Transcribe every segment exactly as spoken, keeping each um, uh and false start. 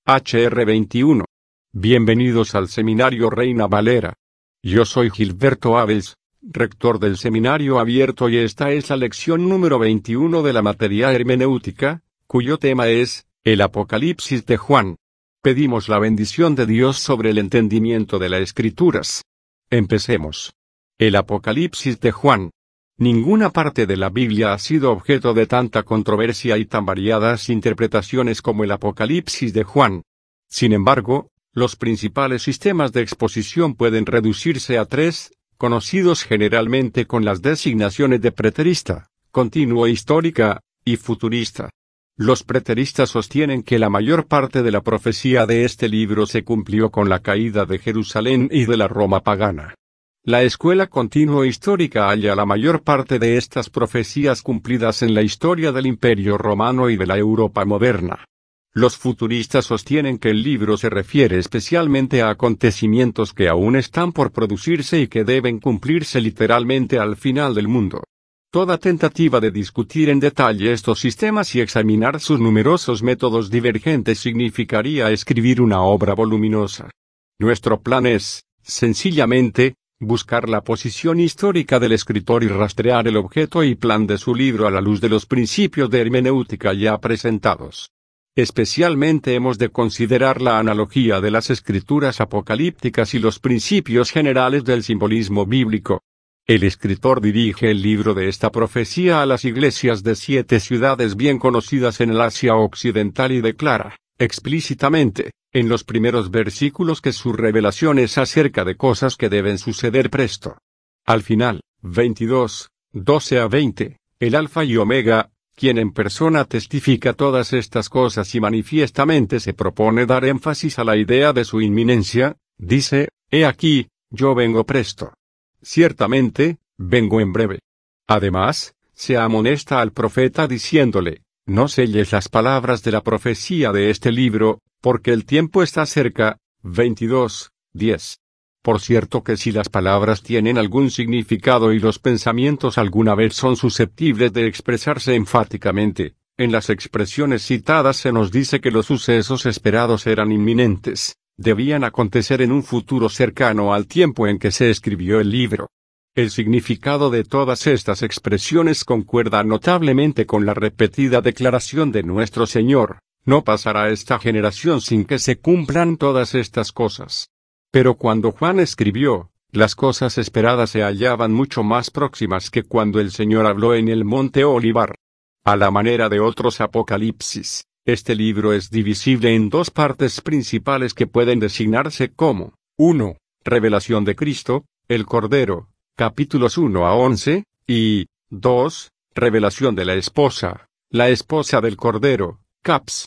H R veintiuno. Bienvenidos al Seminario Reina Valera. Yo soy Gilberto Abels, rector del Seminario Abierto, y esta es la lección número veintiuno de la materia hermenéutica, cuyo tema es, el Apocalipsis de Juan. Pedimos la bendición de Dios sobre el entendimiento de las Escrituras. Empecemos. El Apocalipsis de Juan. Ninguna parte de la Biblia ha sido objeto de tanta controversia y tan variadas interpretaciones como el Apocalipsis de Juan. Sin embargo, los principales sistemas de exposición pueden reducirse a tres, conocidos generalmente con las designaciones de preterista, continuo histórica, y futurista. Los preteristas sostienen que la mayor parte de la profecía de este libro se cumplió con la caída de Jerusalén y de la Roma pagana. La escuela continuo histórica halla la mayor parte de estas profecías cumplidas en la historia del Imperio Romano y de la Europa moderna. Los futuristas sostienen que el libro se refiere especialmente a acontecimientos que aún están por producirse y que deben cumplirse literalmente al final del mundo. Toda tentativa de discutir en detalle estos sistemas y examinar sus numerosos métodos divergentes significaría escribir una obra voluminosa. Nuestro plan es, sencillamente, buscar la posición histórica del escritor y rastrear el objeto y plan de su libro a la luz de los principios de hermenéutica ya presentados. Especialmente hemos de considerar la analogía de las escrituras apocalípticas y los principios generales del simbolismo bíblico. El escritor dirige el libro de esta profecía a las iglesias de siete ciudades bien conocidas en el Asia Occidental y declara, explícitamente, en los primeros versículos que su revelación es acerca de cosas que deben suceder presto. Al final, veintidós, doce a veinte, el Alfa y Omega, quien en persona testifica todas estas cosas y manifiestamente se propone dar énfasis a la idea de su inminencia, dice, he aquí, yo vengo presto. Ciertamente, vengo en breve. Además, se amonesta al profeta diciéndole, no selles las palabras de la profecía de este libro, porque el tiempo está cerca. veintidós, diez. Por cierto que si las palabras tienen algún significado y los pensamientos alguna vez son susceptibles de expresarse enfáticamente, en las expresiones citadas se nos dice que los sucesos esperados eran inminentes, debían acontecer en un futuro cercano al tiempo en que se escribió el libro. El significado de todas estas expresiones concuerda notablemente con la repetida declaración de nuestro Señor, no pasará esta generación sin que se cumplan todas estas cosas. Pero cuando Juan escribió, las cosas esperadas se hallaban mucho más próximas que cuando el Señor habló en el monte Olivar. A la manera de otros apocalipsis, este libro es divisible en dos partes principales que pueden designarse como, uno, Revelación de Cristo, el Cordero, capítulos uno a once, y, dos, Revelación de la Esposa, la Esposa del Cordero, caps.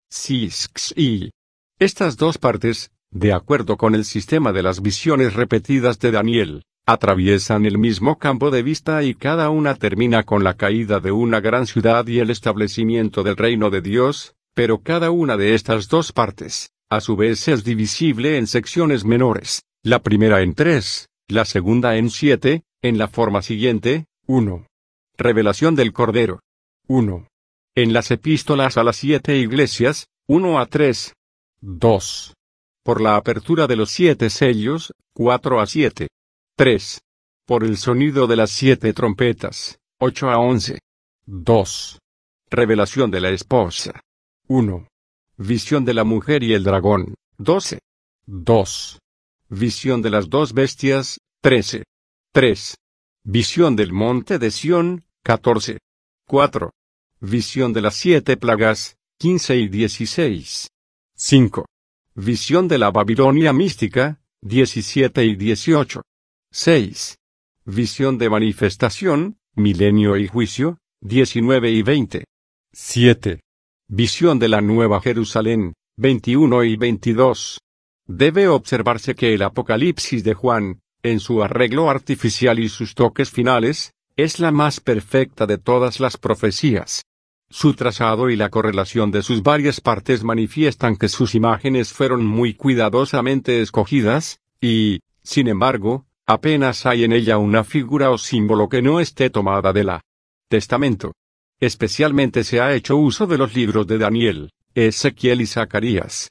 six y. Estas dos partes, de acuerdo con el sistema de las visiones repetidas de Daniel, atraviesan el mismo campo de vista y cada una termina con la caída de una gran ciudad y el establecimiento del reino de Dios, pero cada una de estas dos partes, a su vez es divisible en secciones menores, la primera en tres, la segunda en siete, en la forma siguiente, uno. Revelación del Cordero. uno. En las epístolas a las siete iglesias, uno a tres. dos. Por la apertura de los siete sellos, cuatro a siete. tres. Por el sonido de las siete trompetas, ocho a once. dos. Revelación de la esposa. uno. Visión de la mujer y el dragón, doce. dos. Visión de las dos bestias, trece. tres. Visión del monte de Sión, catorce. cuatro. Visión de las siete plagas, quince y dieciséis. cinco. Visión de la Babilonia mística, diecisiete y dieciocho. seis. Visión de manifestación, milenio y juicio, diecinueve y veinte. siete. Visión de la Nueva Jerusalén, veintiuno y veintidós. Debe observarse que el Apocalipsis de Juan, en su arreglo artificial y sus toques finales, es la más perfecta de todas las profecías. Su trazado y la correlación de sus varias partes manifiestan que sus imágenes fueron muy cuidadosamente escogidas, y, sin embargo, apenas hay en ella una figura o símbolo que no esté tomada de la Testamento. Especialmente se ha hecho uso de los libros de Daniel, Ezequiel y Zacarías.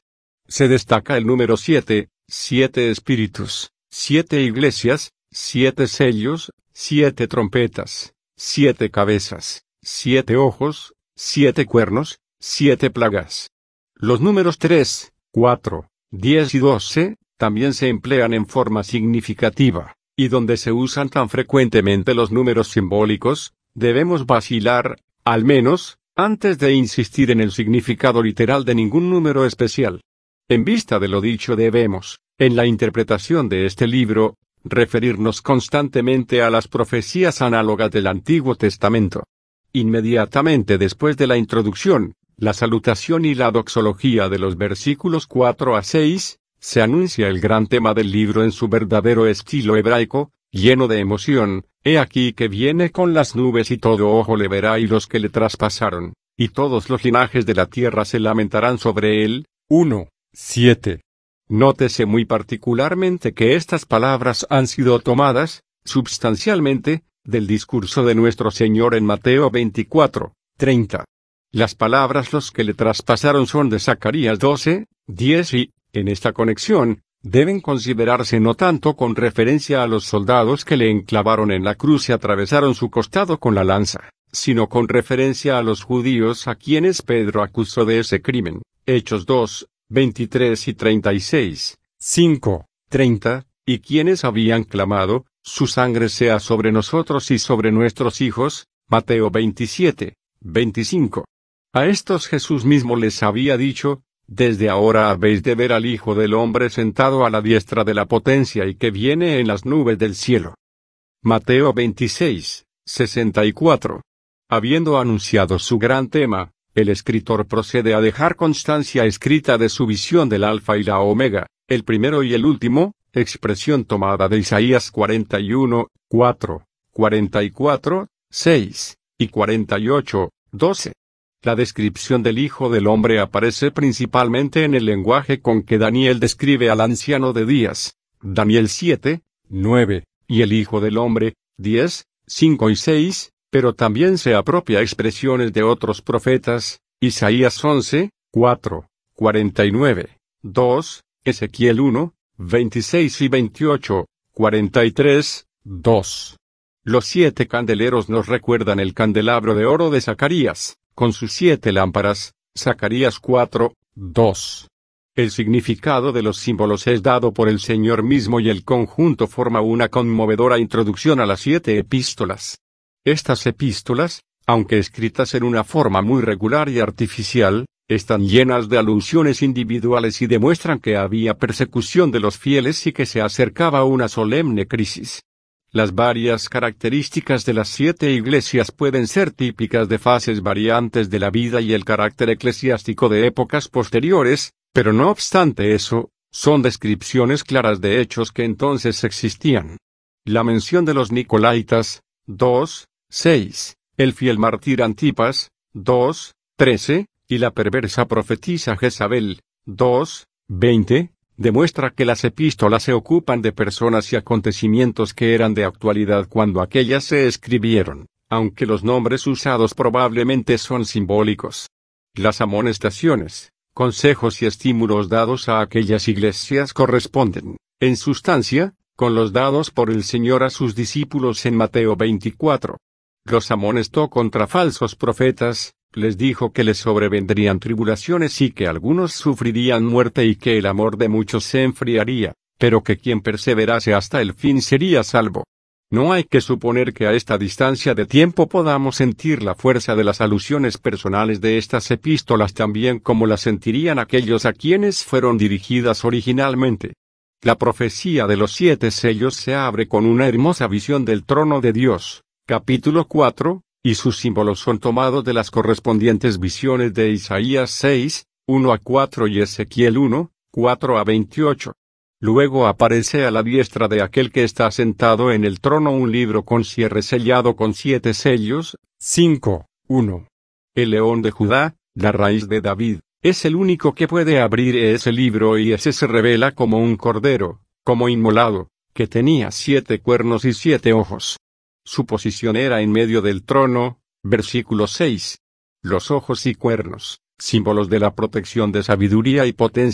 Se destaca el número siete, siete espíritus, siete iglesias, siete sellos, siete trompetas, siete cabezas, siete ojos, siete cuernos, siete plagas. Los números tres, cuatro, diez y doce, también se emplean en forma significativa, y donde se usan tan frecuentemente los números simbólicos, debemos vacilar, al menos, antes de insistir en el significado literal de ningún número especial. En vista de lo dicho debemos, en la interpretación de este libro, referirnos constantemente a las profecías análogas del Antiguo Testamento. Inmediatamente después de la introducción, la salutación y la doxología de los versículos cuatro a seis, se anuncia el gran tema del libro en su verdadero estilo hebraico, lleno de emoción. He aquí que viene con las nubes y todo ojo le verá y los que le traspasaron, y todos los linajes de la tierra se lamentarán sobre él. uno, siete. Nótese muy particularmente que estas palabras han sido tomadas, substancialmente, del discurso de nuestro Señor en Mateo veinticuatro, treinta. Las palabras los que le traspasaron son de Zacarías doce, diez y, en esta conexión, deben considerarse no tanto con referencia a los soldados que le enclavaron en la cruz y atravesaron su costado con la lanza, sino con referencia a los judíos a quienes Pedro acusó de ese crimen. Hechos dos, veintitrés y treinta y seis, cinco, treinta, y quienes habían clamado, su sangre sea sobre nosotros y sobre nuestros hijos. Mateo veintisiete, veinticinco. A estos Jesús mismo les había dicho: desde ahora habéis de ver al Hijo del Hombre sentado a la diestra de la potencia y que viene en las nubes del cielo. Mateo veintiséis, sesenta y cuatro. Habiendo anunciado su gran tema, el escritor procede a dejar constancia escrita de su visión del Alfa y la Omega, el primero y el último, expresión tomada de Isaías cuarenta y uno, cuatro, cuarenta y cuatro, seis, y cuarenta y ocho, doce. La descripción del Hijo del Hombre aparece principalmente en el lenguaje con que Daniel describe al anciano de días, Daniel siete, nueve, y el Hijo del Hombre, diez, cinco y seis, pero también se apropia expresiones de otros profetas, Isaías once, cuatro, cuarenta y nueve, dos, Ezequiel uno, veintiséis y veintiocho, cuarenta y tres, dos. Los siete candeleros nos recuerdan el candelabro de oro de Zacarías, con sus siete lámparas, Zacarías cuatro, dos. El significado de los símbolos es dado por el Señor mismo y el conjunto forma una conmovedora introducción a las siete epístolas. Estas epístolas, aunque escritas en una forma muy regular y artificial, están llenas de alusiones individuales y demuestran que había persecución de los fieles y que se acercaba una solemne crisis. Las varias características de las siete iglesias pueden ser típicas de fases variantes de la vida y el carácter eclesiástico de épocas posteriores, pero no obstante eso, son descripciones claras de hechos que entonces existían. La mención de los Nicolaitas, dos, seis, el fiel mártir Antipas, dos, trece, y la perversa profetisa Jezabel, dos, veinte, demuestra que las epístolas se ocupan de personas y acontecimientos que eran de actualidad cuando aquellas se escribieron, aunque los nombres usados probablemente son simbólicos. Las amonestaciones, consejos y estímulos dados a aquellas iglesias corresponden, en sustancia, con los dados por el Señor a sus discípulos en Mateo veinticuatro. Los amonestó contra falsos profetas, les dijo que les sobrevendrían tribulaciones y que algunos sufrirían muerte y que el amor de muchos se enfriaría, pero que quien perseverase hasta el fin sería salvo. No hay que suponer que a esta distancia de tiempo podamos sentir la fuerza de las alusiones personales de estas epístolas también como las sentirían aquellos a quienes fueron dirigidas originalmente. La profecía de los siete sellos se abre con una hermosa visión del trono de Dios, capítulo cuatro, y sus símbolos son tomados de las correspondientes visiones de Isaías seis, uno a cuatro y Ezequiel uno, cuatro a veintiocho. Luego aparece a la diestra de aquel que está sentado en el trono un libro con cierre sellado con siete sellos, cinco, uno. El león de Judá, la raíz de David, es el único que puede abrir ese libro y ese se revela como un cordero, como inmolado, que tenía siete cuernos y siete ojos. Su posición era en medio del trono, versículo seis. Los ojos y cuernos, símbolos de la protección de sabiduría y potencia,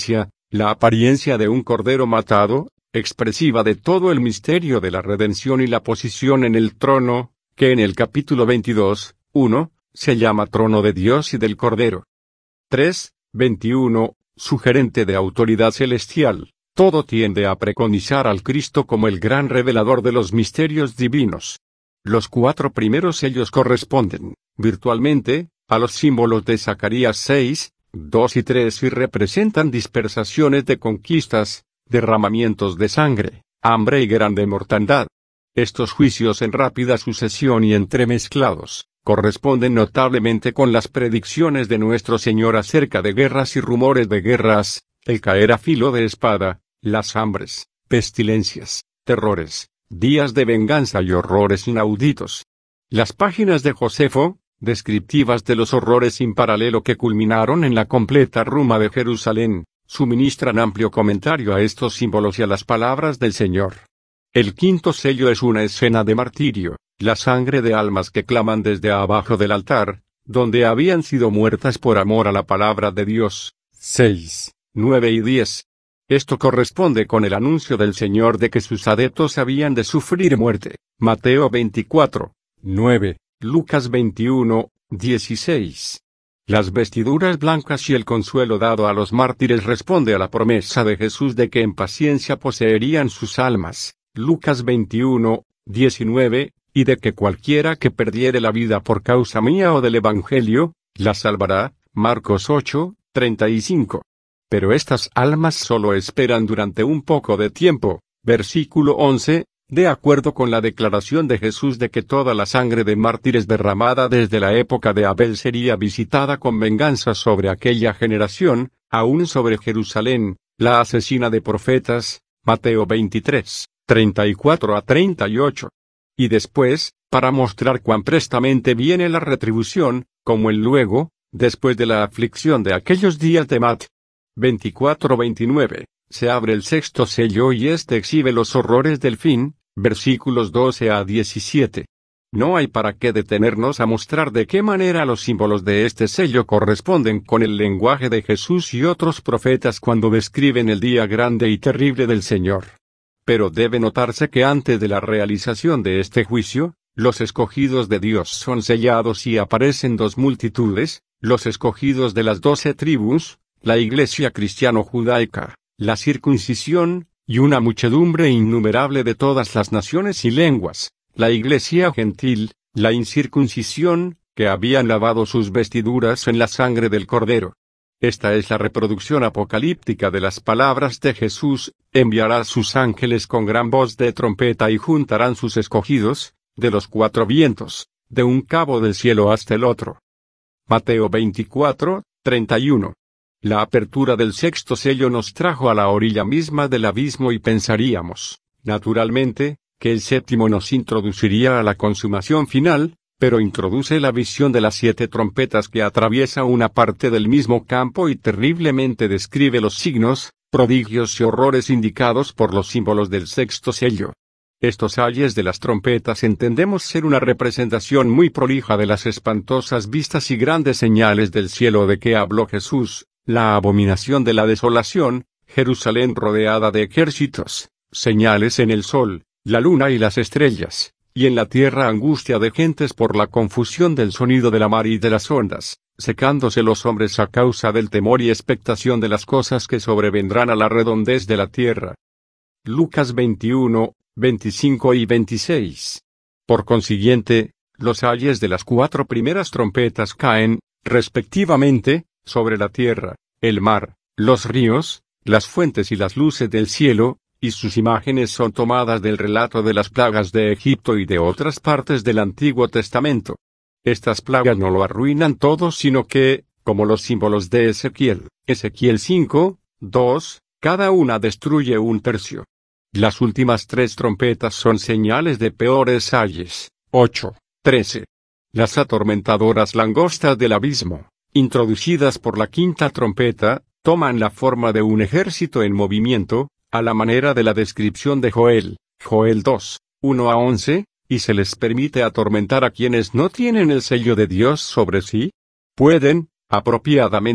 La apariencia de un cordero matado, expresiva de todo el misterio de la redención y la posición en el trono, que en el capítulo veintidós, uno, se llama trono de Dios y del Cordero. tres, veintiuno, sugerente de autoridad celestial. Todo tiende a preconizar al Cristo como el gran revelador de los misterios divinos. Los cuatro primeros sellos corresponden, virtualmente, a los símbolos de Zacarías seis, dos y tres y representan dispersaciones de conquistas, derramamientos de sangre, hambre y grande mortandad. Estos juicios en rápida sucesión y entremezclados, corresponden notablemente con las predicciones de nuestro Señor acerca de guerras y rumores de guerras, el caer a filo de espada, las hambres, pestilencias, terrores, días de venganza y horrores inauditos. Las páginas de Josefo, descriptivas de los horrores sin paralelo que culminaron en la completa ruma de Jerusalén, suministran amplio comentario a estos símbolos y a las palabras del Señor. El quinto sello es una escena de martirio, la sangre de almas que claman desde abajo del altar, donde habían sido muertas por amor a la palabra de Dios. seis, nueve y diez. Esto corresponde con el anuncio del Señor de que sus adeptos habían de sufrir muerte. Mateo veinticuatro, nueve, Lucas veintiuno, dieciséis. Las vestiduras blancas y el consuelo dado a los mártires responde a la promesa de Jesús de que en paciencia poseerían sus almas. Lucas veintiuno, diecinueve, y de que cualquiera que perdiere la vida por causa mía o del Evangelio, la salvará. Marcos ocho, treinta y cinco. Pero estas almas solo esperan durante un poco de tiempo. Versículo once, de acuerdo con la declaración de Jesús de que toda la sangre de mártires derramada desde la época de Abel sería visitada con venganza sobre aquella generación, aún sobre Jerusalén, la asesina de profetas. Mateo veintitrés, treinta y cuatro a treinta y ocho. Y después, para mostrar cuán prestamente viene la retribución, como el luego, después de la aflicción de aquellos días de Mat. veinticuatro veintinueve, se abre el sexto sello y éste exhibe los horrores del fin, versículos doce a diecisiete. No hay para qué detenernos a mostrar de qué manera los símbolos de este sello corresponden con el lenguaje de Jesús y otros profetas cuando describen el día grande y terrible del Señor. Pero debe notarse que antes de la realización de este juicio, los escogidos de Dios son sellados y aparecen dos multitudes, los escogidos de las doce tribus, la iglesia cristiano-judaica, la circuncisión, y una muchedumbre innumerable de todas las naciones y lenguas, la iglesia gentil, la incircuncisión, que habían lavado sus vestiduras en la sangre del Cordero. Esta es la reproducción apocalíptica de las palabras de Jesús: enviará sus ángeles con gran voz de trompeta y juntarán sus escogidos, de los cuatro vientos, de un cabo del cielo hasta el otro. Mateo veinticuatro, treinta y uno. La apertura del sexto sello nos trajo a la orilla misma del abismo y pensaríamos, naturalmente, que el séptimo nos introduciría a la consumación final, pero introduce la visión de las siete trompetas que atraviesa una parte del mismo campo y terriblemente describe los signos, prodigios y horrores indicados por los símbolos del sexto sello. Estos ayes de las trompetas entendemos ser una representación muy prolija de las espantosas vistas y grandes señales del cielo de que habló Jesús, la abominación de la desolación, Jerusalén rodeada de ejércitos, señales en el sol, la luna y las estrellas, y en la tierra angustia de gentes por la confusión del sonido de la mar y de las ondas, secándose los hombres a causa del temor y expectación de las cosas que sobrevendrán a la redondez de la tierra. Lucas veintiuno, veinticinco y veintiséis. Por consiguiente, los ayes de las cuatro primeras trompetas caen, respectivamente, sobre la tierra, el mar, los ríos, las fuentes y las luces del cielo, y sus imágenes son tomadas del relato de las plagas de Egipto y de otras partes del Antiguo Testamento. Estas plagas no lo arruinan todo, sino que, como los símbolos de Ezequiel, Ezequiel cinco, dos, cada una destruye un tercio. Las últimas tres trompetas son señales de peores ayes. ocho, trece. Las atormentadoras langostas del abismo, introducidas por la quinta trompeta, toman la forma de un ejército en movimiento, a la manera de la descripción de Joel, Joel dos, uno a once, y se les permite atormentar a quienes no tienen el sello de Dios sobre sí. Pueden, apropiadamente,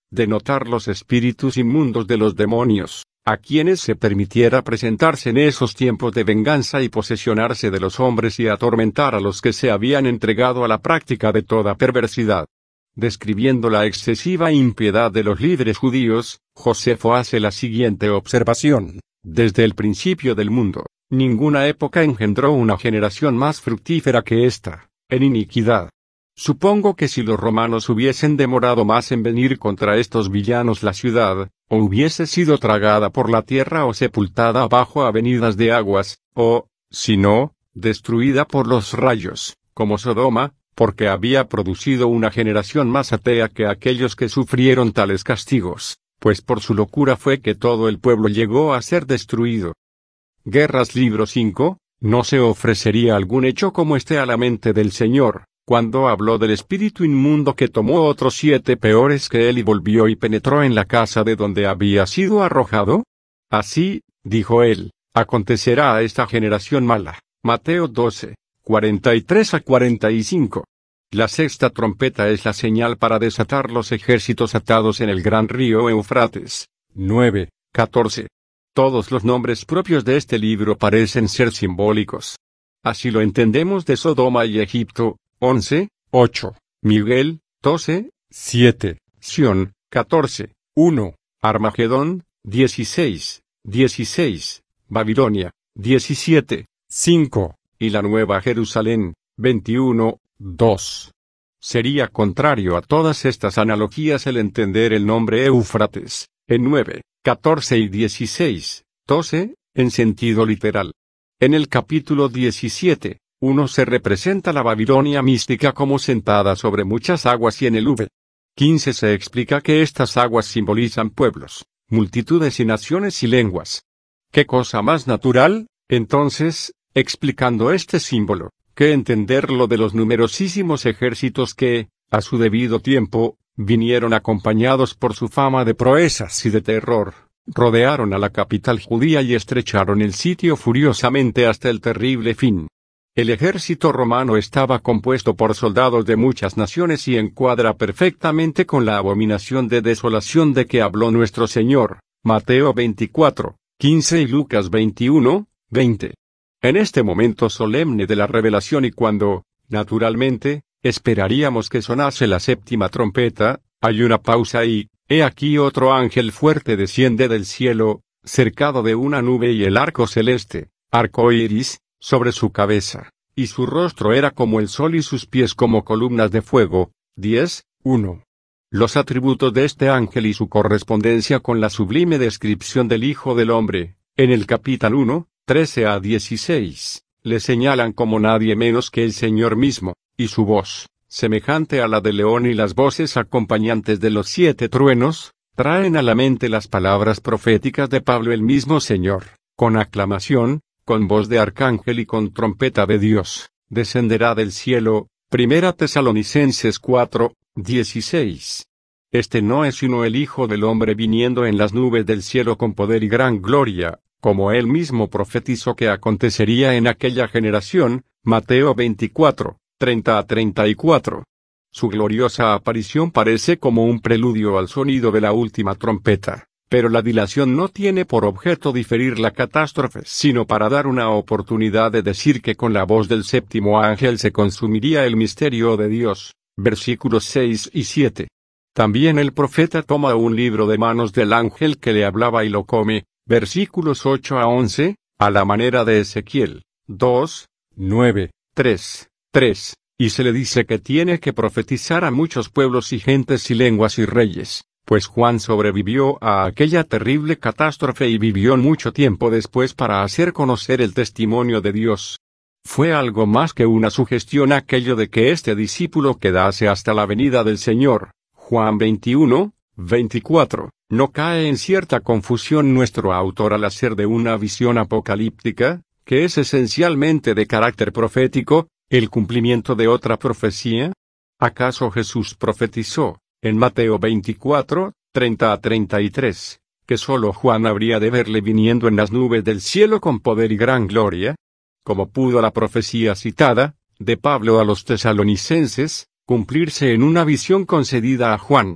de notar los espíritus inmundos de los demonios, a quienes se permitiera presentarse en esos tiempos de venganza y posesionarse de los hombres y atormentar a los que se habían entregado a la práctica de toda perversidad. Describiendo la excesiva impiedad de los líderes judíos, Josefo hace la siguiente observación: desde el principio del mundo, ninguna época engendró una generación más fructífera que esta, en iniquidad. Supongo que si los romanos hubiesen demorado más en venir contra estos villanos, la ciudad, o hubiese sido tragada por la tierra o sepultada bajo avenidas de aguas, o, si no, destruida por los rayos, como Sodoma, porque había producido una generación más atea que aquellos que sufrieron tales castigos, pues por su locura fue que todo el pueblo llegó a ser destruido. Guerras libro cinco, no se ofrecería algún hecho como este a la mente del Señor, cuando habló del espíritu inmundo que tomó otros siete peores que él y volvió y penetró en la casa de donde había sido arrojado. Así, dijo él, acontecerá a esta generación mala. Mateo doce. cuarenta y tres a cuarenta y cinco. La sexta trompeta es la señal para desatar los ejércitos atados en el gran río Eufrates. nueve. catorce. Todos los nombres propios de este libro parecen ser simbólicos. Así lo entendemos de Sodoma y Egipto, once. ocho. Miguel, doce. siete. Sión, catorce. uno. Armagedón, dieciséis. dieciséis. Babilonia, diecisiete. cinco. Y la Nueva Jerusalén, veintiuno, dos. Sería contrario a todas estas analogías el entender el nombre Éufrates, en nueve, catorce y dieciséis, doce, en sentido literal. En el capítulo diecisiete, uno se representa la Babilonia mística como sentada sobre muchas aguas y en el V. quince se explica que estas aguas simbolizan pueblos, multitudes y naciones y lenguas. ¿Qué cosa más natural, entonces, explicando este símbolo, que entender lo de los numerosísimos ejércitos que, a su debido tiempo, vinieron acompañados por su fama de proezas y de terror, rodearon a la capital judía y estrecharon el sitio furiosamente hasta el terrible fin? El ejército romano estaba compuesto por soldados de muchas naciones y encuadra perfectamente con la abominación de desolación de que habló nuestro Señor, Mateo veinticuatro, quince y Lucas veintiuno, veinte. En este momento solemne de la revelación y cuando, naturalmente, esperaríamos que sonase la séptima trompeta, hay una pausa y, he aquí otro ángel fuerte desciende del cielo, cercado de una nube y el arco celeste, arco iris, sobre su cabeza, y su rostro era como el sol y sus pies como columnas de fuego. diez, uno. Los atributos de este ángel y su correspondencia con la sublime descripción del Hijo del Hombre, en el capítulo uno, trece a dieciséis, le señalan como nadie menos que el Señor mismo, y su voz, semejante a la del león y las voces acompañantes de los siete truenos, traen a la mente las palabras proféticas de Pablo: el mismo Señor, con aclamación, con voz de arcángel y con trompeta de Dios, descenderá del cielo. Primera Tesalonicenses cuatro, dieciséis. Este no es sino el Hijo del Hombre viniendo en las nubes del cielo con poder y gran gloria, como él mismo profetizó que acontecería en aquella generación. Mateo veinticuatro, treinta a treinta y cuatro. Su gloriosa aparición parece como un preludio al sonido de la última trompeta, pero la dilación no tiene por objeto diferir la catástrofe, sino para dar una oportunidad de decir que con la voz del séptimo ángel se consumiría el misterio de Dios. Versículos seis y siete. También el profeta toma un libro de manos del ángel que le hablaba y lo come. Versículos ocho a once, a la manera de Ezequiel. dos, nueve, tres, tres, y se le dice que tiene que profetizar a muchos pueblos y gentes y lenguas y reyes, pues Juan sobrevivió a aquella terrible catástrofe y vivió mucho tiempo después para hacer conocer el testimonio de Dios. Fue algo más que una sugestión aquello de que este discípulo quedase hasta la venida del Señor. Juan veintiuno, veinticuatro. ¿No cae en cierta confusión nuestro autor al hacer de una visión apocalíptica, que es esencialmente de carácter profético, el cumplimiento de otra profecía? ¿Acaso Jesús profetizó, en Mateo veinticuatro, treinta a treinta y tres, que sólo Juan habría de verle viniendo en las nubes del cielo con poder y gran gloria? ¿Cómo pudo la profecía citada, de Pablo a los tesalonicenses, cumplirse en una visión concedida a Juan?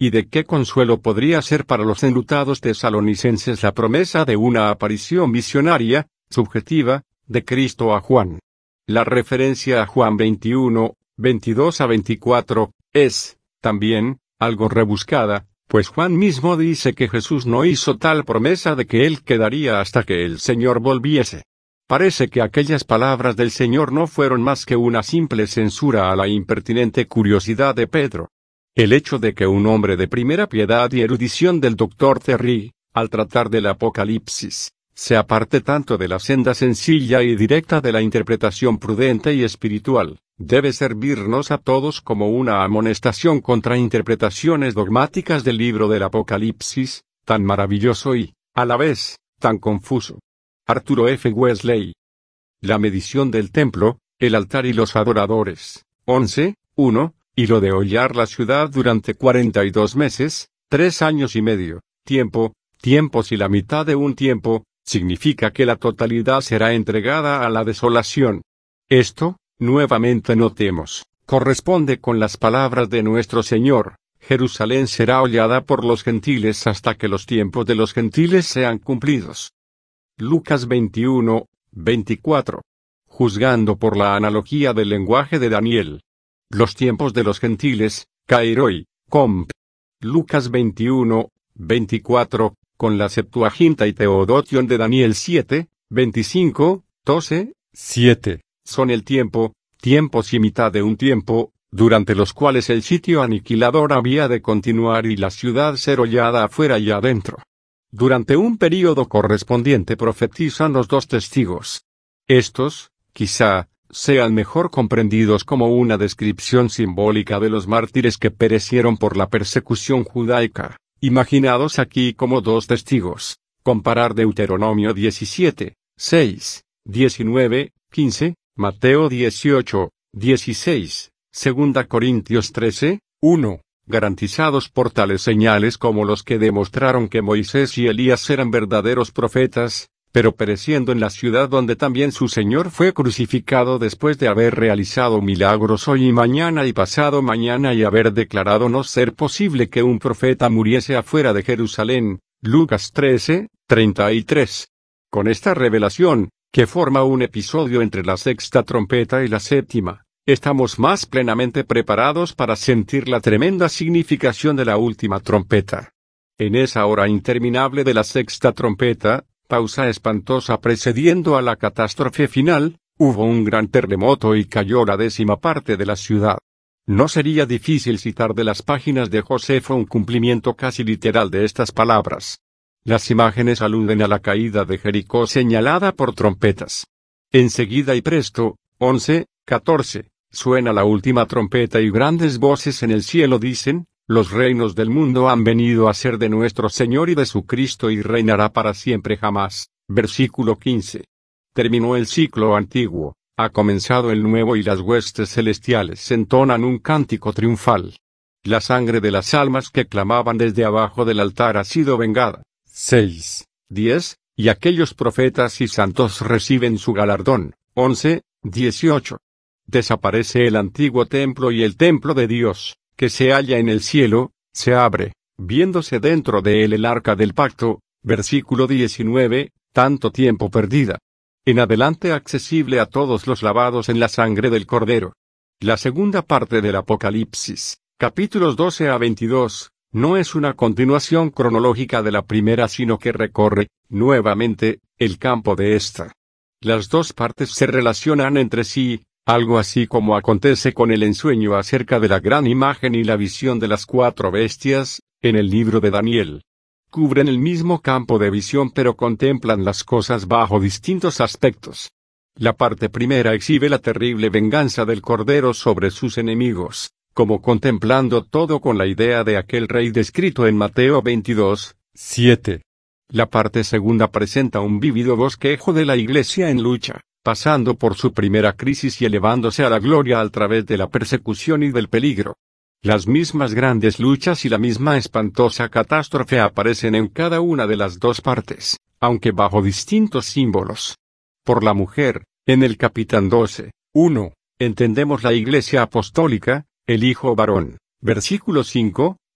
¿Y de qué consuelo podría ser para los enlutados tesalonicenses la promesa de una aparición visionaria, subjetiva, de Cristo a Juan? La referencia a Juan veintiuno, veintidós a veinticuatro, es, también, algo rebuscada, pues Juan mismo dice que Jesús no hizo tal promesa de que él quedaría hasta que el Señor volviese. Parece que aquellas palabras del Señor no fueron más que una simple censura a la impertinente curiosidad de Pedro. El hecho de que un hombre de primera piedad y erudición del doctor Terry, al tratar del Apocalipsis, se aparte tanto de la senda sencilla y directa de la interpretación prudente y espiritual, debe servirnos a todos como una amonestación contra interpretaciones dogmáticas del libro del Apocalipsis, tan maravilloso y, a la vez, tan confuso. Arturo F. Wesley. La medición del templo, el altar y los adoradores. once, uno. Y lo de hollar la ciudad durante cuarenta y dos meses, tres años y medio, tiempo, tiempos y la mitad de un tiempo, significa que la totalidad será entregada a la desolación. Esto, nuevamente notemos, corresponde con las palabras de nuestro Señor: Jerusalén será hollada por los gentiles hasta que los tiempos de los gentiles sean cumplidos. Lucas veintiuno, veinticuatro. Juzgando por la analogía del lenguaje de Daniel. Los tiempos de los gentiles, Kairoi, comp. Lucas veintiuno, veinticuatro, con la Septuaginta y Teodotion de Daniel siete, veinticinco, doce, siete, son el tiempo, tiempos y mitad de un tiempo, durante los cuales el sitio aniquilador había de continuar y la ciudad ser hollada afuera y adentro. Durante un período correspondiente profetizan los dos testigos. Estos, quizá, sean mejor comprendidos como una descripción simbólica de los mártires que perecieron por la persecución judaica, imaginados aquí como dos testigos. Comparar Deuteronomio diecisiete, seis, diecinueve, quince, Mateo dieciocho, dieciséis, Segunda Corintios trece, uno, garantizados por tales señales como los que demostraron que Moisés y Elías eran verdaderos profetas, pero pereciendo en la ciudad donde también su Señor fue crucificado después de haber realizado milagros hoy y mañana y pasado mañana y haber declarado no ser posible que un profeta muriese afuera de Jerusalén. Lucas trece, treinta y tres. Con esta revelación, que forma un episodio entre la sexta trompeta y la séptima, estamos más plenamente preparados para sentir la tremenda significación de la última trompeta. En esa hora interminable de la sexta trompeta, pausa espantosa precediendo a la catástrofe final, hubo un gran terremoto y cayó la décima parte de la ciudad. No sería difícil citar de las páginas de Josefo un cumplimiento casi literal de estas palabras. Las imágenes aluden a la caída de Jericó señalada por trompetas. Enseguida y presto, once, catorce, suena la última trompeta y grandes voces en el cielo dicen: los reinos del mundo han venido a ser de nuestro Señor y de su Cristo y reinará para siempre jamás. Versículo quince. Terminó el ciclo antiguo, ha comenzado el nuevo y las huestes celestiales entonan un cántico triunfal. La sangre de las almas que clamaban desde abajo del altar ha sido vengada. seis, diez, y aquellos profetas y santos reciben su galardón. once, dieciocho. Desaparece el antiguo templo y el templo de Dios, que se halla en el cielo, se abre, viéndose dentro de él el arca del pacto. Versículo diecinueve, tanto tiempo perdida. En adelante accesible a todos los lavados en la sangre del Cordero. La segunda parte del Apocalipsis, capítulos doce a veintidós, no es una continuación cronológica de la primera sino que recorre, nuevamente, el campo de esta. Las dos partes se relacionan entre sí, algo así como acontece con el ensueño acerca de la gran imagen y la visión de las cuatro bestias, en el libro de Daniel. Cubren el mismo campo de visión pero contemplan las cosas bajo distintos aspectos. La parte primera exhibe la terrible venganza del Cordero sobre sus enemigos, como contemplando todo con la idea de aquel rey descrito en Mateo veintidós, siete. La parte segunda presenta un vívido bosquejo de la Iglesia en lucha, pasando por su primera crisis y elevándose a la gloria a través de la persecución y del peligro. Las mismas grandes luchas y la misma espantosa catástrofe aparecen en cada una de las dos partes, aunque bajo distintos símbolos. Por la mujer, en el capitán doce, uno, entendemos la Iglesia apostólica, el Hijo varón. Versículo cinco,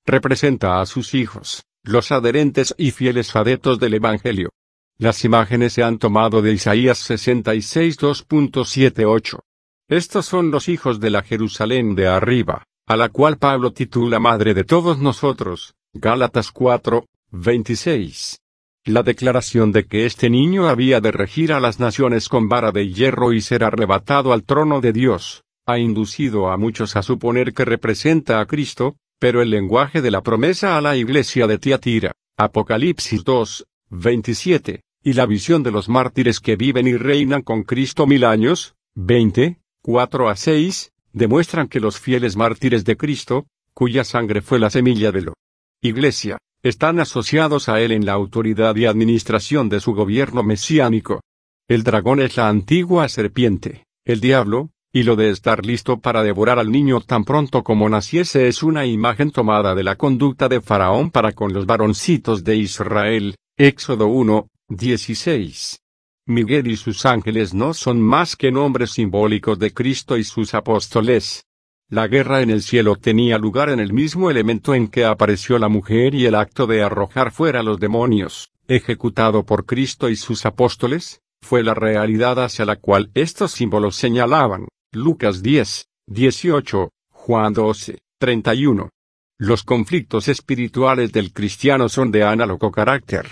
representa a sus hijos, los adherentes y fieles adeptos del Evangelio. Las imágenes se han tomado de Isaías sesenta y seis dos punto siete ocho. Estos son los hijos de la Jerusalén de arriba, a la cual Pablo titula Madre de todos nosotros, Gálatas cuatro veintiséis. La declaración de que este niño había de regir a las naciones con vara de hierro y ser arrebatado al trono de Dios, ha inducido a muchos a suponer que representa a Cristo, pero el lenguaje de la promesa a la iglesia de Tiatira, Apocalipsis dos veintisiete, y la visión de los mártires que viven y reinan con Cristo mil años, veinte, cuatro a seis, demuestran que los fieles mártires de Cristo, cuya sangre fue la semilla de la Iglesia, están asociados a él en la autoridad y administración de su gobierno mesiánico. El dragón es la antigua serpiente, el diablo, y lo de estar listo para devorar al niño tan pronto como naciese es una imagen tomada de la conducta de Faraón para con los varoncitos de Israel, Éxodo uno dieciséis. Miguel y sus ángeles no son más que nombres simbólicos de Cristo y sus apóstoles. La guerra en el cielo tenía lugar en el mismo elemento en que apareció la mujer y el acto de arrojar fuera los demonios, ejecutado por Cristo y sus apóstoles, fue la realidad hacia la cual estos símbolos señalaban. Lucas diez dieciocho, Juan doce treinta y uno. Los conflictos espirituales del cristiano son de análogo carácter.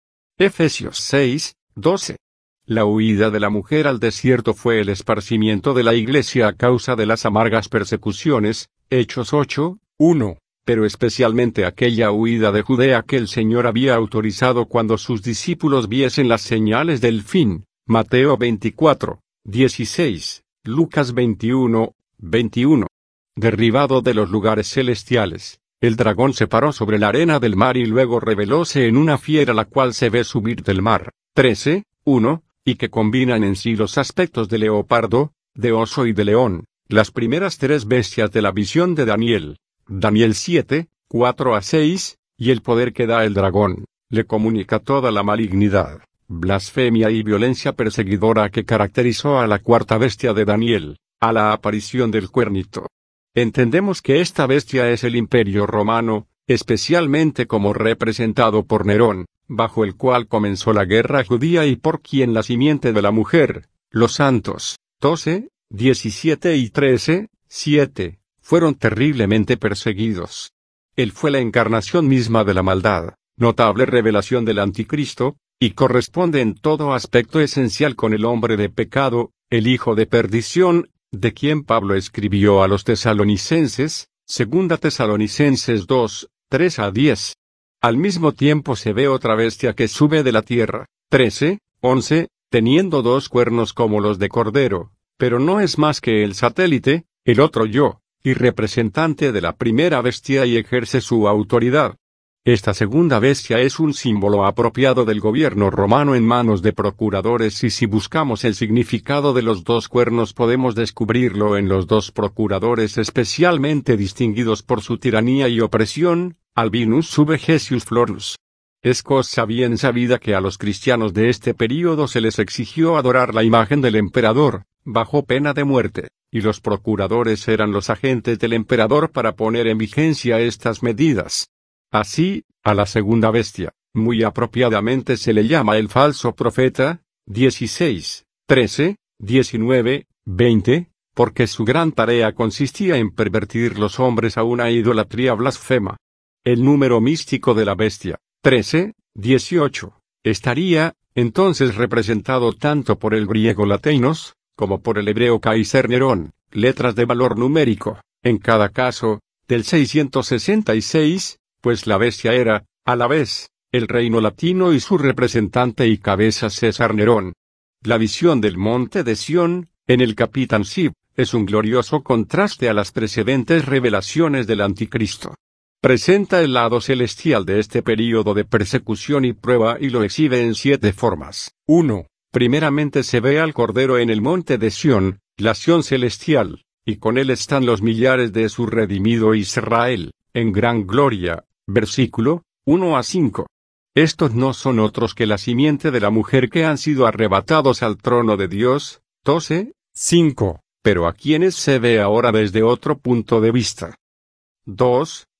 Efesios seis doce. La huida de la mujer al desierto fue el esparcimiento de la iglesia a causa de las amargas persecuciones, Hechos ocho uno, pero especialmente aquella huida de Judea que el Señor había autorizado cuando sus discípulos viesen las señales del fin, Mateo veinticuatro dieciséis, Lucas veintiuno veintiuno. Derribado de los lugares celestiales, el dragón se paró sobre la arena del mar y luego revelóse en una fiera la cual se ve subir del mar, trece uno, y que combinan en sí los aspectos de leopardo, de oso y de león, las primeras tres bestias de la visión de Daniel, Daniel siete cuatro a seis, y el poder que da el dragón, le comunica toda la malignidad, blasfemia y violencia perseguidora que caracterizó a la cuarta bestia de Daniel, a la aparición del cuernito. Entendemos que esta bestia es el Imperio Romano, especialmente como representado por Nerón, bajo el cual comenzó la guerra judía y por quien la simiente de la mujer, los santos, doce, diecisiete y trece, siete, fueron terriblemente perseguidos. Él fue la encarnación misma de la maldad, notable revelación del anticristo, y corresponde en todo aspecto esencial con el hombre de pecado, el hijo de perdición, de quien Pablo escribió a los tesalonicenses, segunda Tesalonicenses dos, tres a diez. Al mismo tiempo se ve otra bestia que sube de la tierra, trece, once, teniendo dos cuernos como los de cordero, pero no es más que el satélite, el otro yo, y representante de la primera bestia y ejerce su autoridad. Esta segunda bestia es un símbolo apropiado del gobierno romano en manos de procuradores y si buscamos el significado de los dos cuernos podemos descubrirlo en los dos procuradores especialmente distinguidos por su tiranía y opresión, Albinus Subegesius Florus. Es cosa bien sabida que a los cristianos de este período se les exigió adorar la imagen del emperador, bajo pena de muerte, y los procuradores eran los agentes del emperador para poner en vigencia estas medidas. Así, a la segunda bestia, muy apropiadamente se le llama el falso profeta, dieciséis, trece, diecinueve, veinte, porque su gran tarea consistía en pervertir los hombres a una idolatría blasfema. El número místico de la bestia, trece, dieciocho, estaría, entonces representado tanto por el griego lateinos, como por el hebreo Kaiser Nerón, letras de valor numérico, en cada caso, del seiscientos sesenta y seis, pues la bestia era, a la vez, el reino latino y su representante y cabeza César Nerón. La visión del monte de Sión, en el Capitán Sib, es un glorioso contraste a las precedentes revelaciones del anticristo. Presenta el lado celestial de este período de persecución y prueba y lo exhibe en siete formas. uno. Primeramente se ve al Cordero en el monte de Sión, la Sión celestial, y con él están los millares de su redimido Israel, en gran gloria. Versículo uno a cinco. Estos no son otros que la simiente de la mujer que han sido arrebatados al trono de Dios. doce, cinco. Pero a quienes se ve ahora desde otro punto de vista. dos.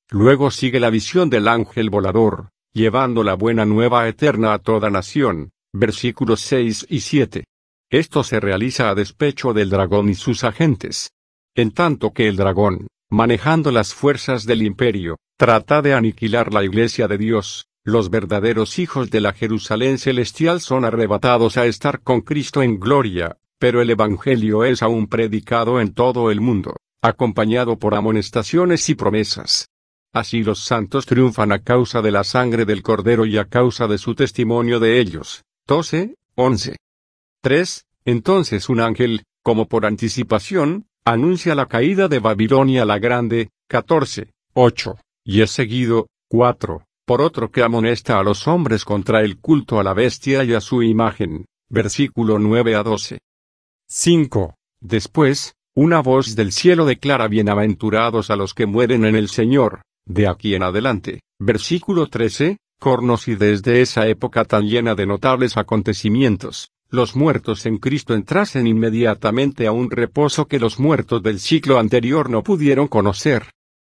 Luego sigue la visión del ángel volador, llevando la buena nueva eterna a toda nación, versículos seis y siete. Esto se realiza a despecho del dragón y sus agentes. En tanto que el dragón, manejando las fuerzas del imperio, trata de aniquilar la iglesia de Dios, los verdaderos hijos de la Jerusalén celestial son arrebatados a estar con Cristo en gloria, pero el evangelio es aún predicado en todo el mundo, acompañado por amonestaciones y promesas. Así los santos triunfan a causa de la sangre del Cordero y a causa de su testimonio de ellos. doce, once. tres. Entonces un ángel, como por anticipación, anuncia la caída de Babilonia la Grande, catorce, ocho, y es seguido, cuatro, por otro que amonesta a los hombres contra el culto a la bestia y a su imagen, versículo nueve a doce. cinco. Después, una voz del cielo declara bienaventurados a los que mueren en el Señor, de aquí en adelante, versículo trece, cornos y desde esa época tan llena de notables acontecimientos, los muertos en Cristo entrasen inmediatamente a un reposo que los muertos del siglo anterior no pudieron conocer.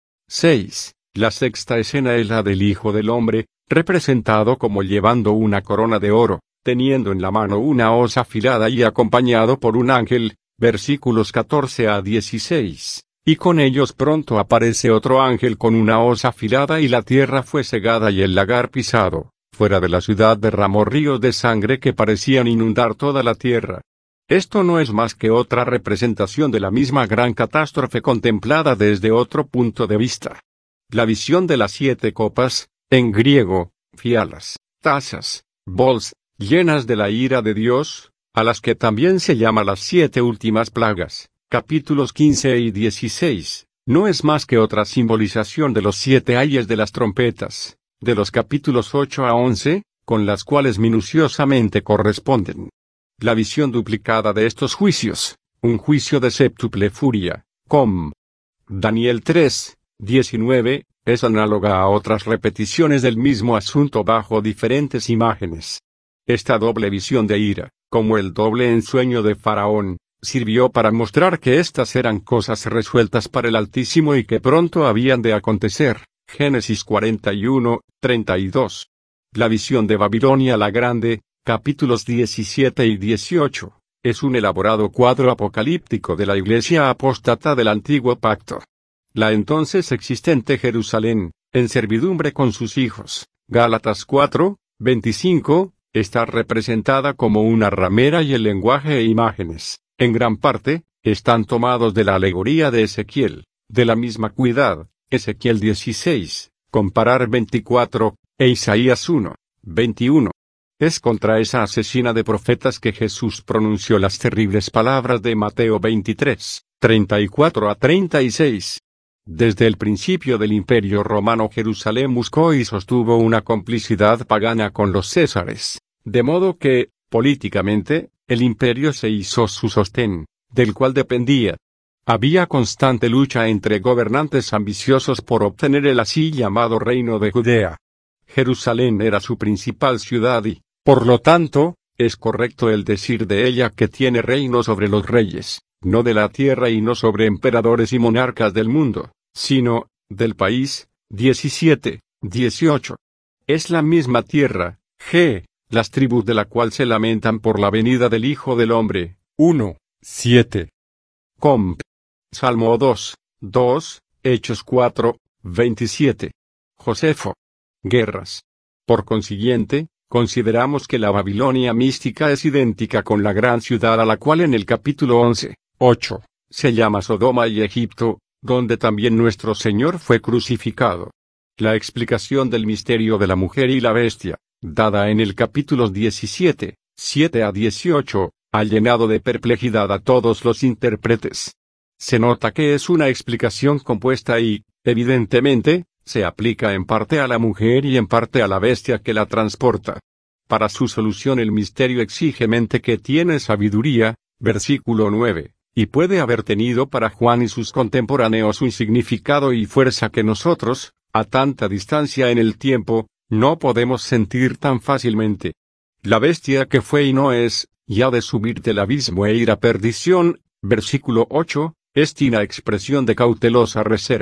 seis. La sexta escena es la del Hijo del Hombre, representado como llevando una corona de oro, teniendo en la mano una hoz afilada y acompañado por un ángel, versículos catorce a dieciséis, y con ellos pronto aparece otro ángel con una hoz afilada y la tierra fue segada y el lagar pisado. Fuera de la ciudad derramó ríos de sangre que parecían inundar toda la tierra. Esto no es más que otra representación de la misma gran catástrofe contemplada desde otro punto de vista. La visión de las siete copas, en griego, fialas, tazas, bols, llenas de la ira de Dios, a las que también se llama las siete últimas plagas, capítulos quince y dieciséis, no es más que otra simbolización de los siete ayes de las trompetas, de los capítulos ocho a once, con las cuales minuciosamente corresponden. La visión duplicada de estos juicios, un juicio de séptuple furia, com. Daniel tres, diecinueve, es análoga a otras repeticiones del mismo asunto bajo diferentes imágenes. Esta doble visión de ira, como el doble ensueño de Faraón, sirvió para mostrar que estas eran cosas resueltas para el Altísimo y que pronto habían de acontecer. Génesis cuarenta y uno, treinta y dos. La visión de Babilonia la Grande, capítulos diecisiete y dieciocho, es un elaborado cuadro apocalíptico de la iglesia apóstata del antiguo pacto. La entonces existente Jerusalén, en servidumbre con sus hijos, Gálatas cuatro, veinticinco, está representada como una ramera y el lenguaje e imágenes, en gran parte, están tomados de la alegoría de Ezequiel, de la misma cuidad. Ezequiel dieciséis, comparar veinticuatro, e Isaías uno, veintiuno. Es contra esa asesina de profetas que Jesús pronunció las terribles palabras de Mateo veintitrés, treinta y cuatro a treinta y seis. Desde el principio del Imperio Romano Jerusalén buscó y sostuvo una complicidad pagana con los césares, de modo que, políticamente, el imperio se hizo su sostén, del cual dependía. Había constante lucha entre gobernantes ambiciosos por obtener el así llamado Reino de Judea. Jerusalén era su principal ciudad y, por lo tanto, es correcto el decir de ella que tiene reino sobre los reyes, no de la tierra y no sobre emperadores y monarcas del mundo, sino, del país. diecisiete, dieciocho. Es la misma tierra, G, las tribus de la cual se lamentan por la venida del Hijo del Hombre. uno, siete. Comp. Salmo dos, dos, Hechos cuatro, veintisiete. Josefo. Guerras. Por consiguiente, consideramos que la Babilonia mística es idéntica con la gran ciudad a la cual en el capítulo once, ocho, se llama Sodoma y Egipto, donde también nuestro Señor fue crucificado. La explicación del misterio de la mujer y la bestia, dada en el capítulo diecisiete, siete a dieciocho, ha llenado de perplejidad a todos los intérpretes. Se nota que es una explicación compuesta y, evidentemente, se aplica en parte a la mujer y en parte a la bestia que la transporta. Para su solución el misterio exige mente que tiene sabiduría, versículo nueve, y puede haber tenido para Juan y sus contemporáneos un significado y fuerza que nosotros, a tanta distancia en el tiempo, no podemos sentir tan fácilmente. La bestia que fue y no es, y ha de subir del abismo e ir a perdición, versículo ocho, es una expresión de cautelosa reserva,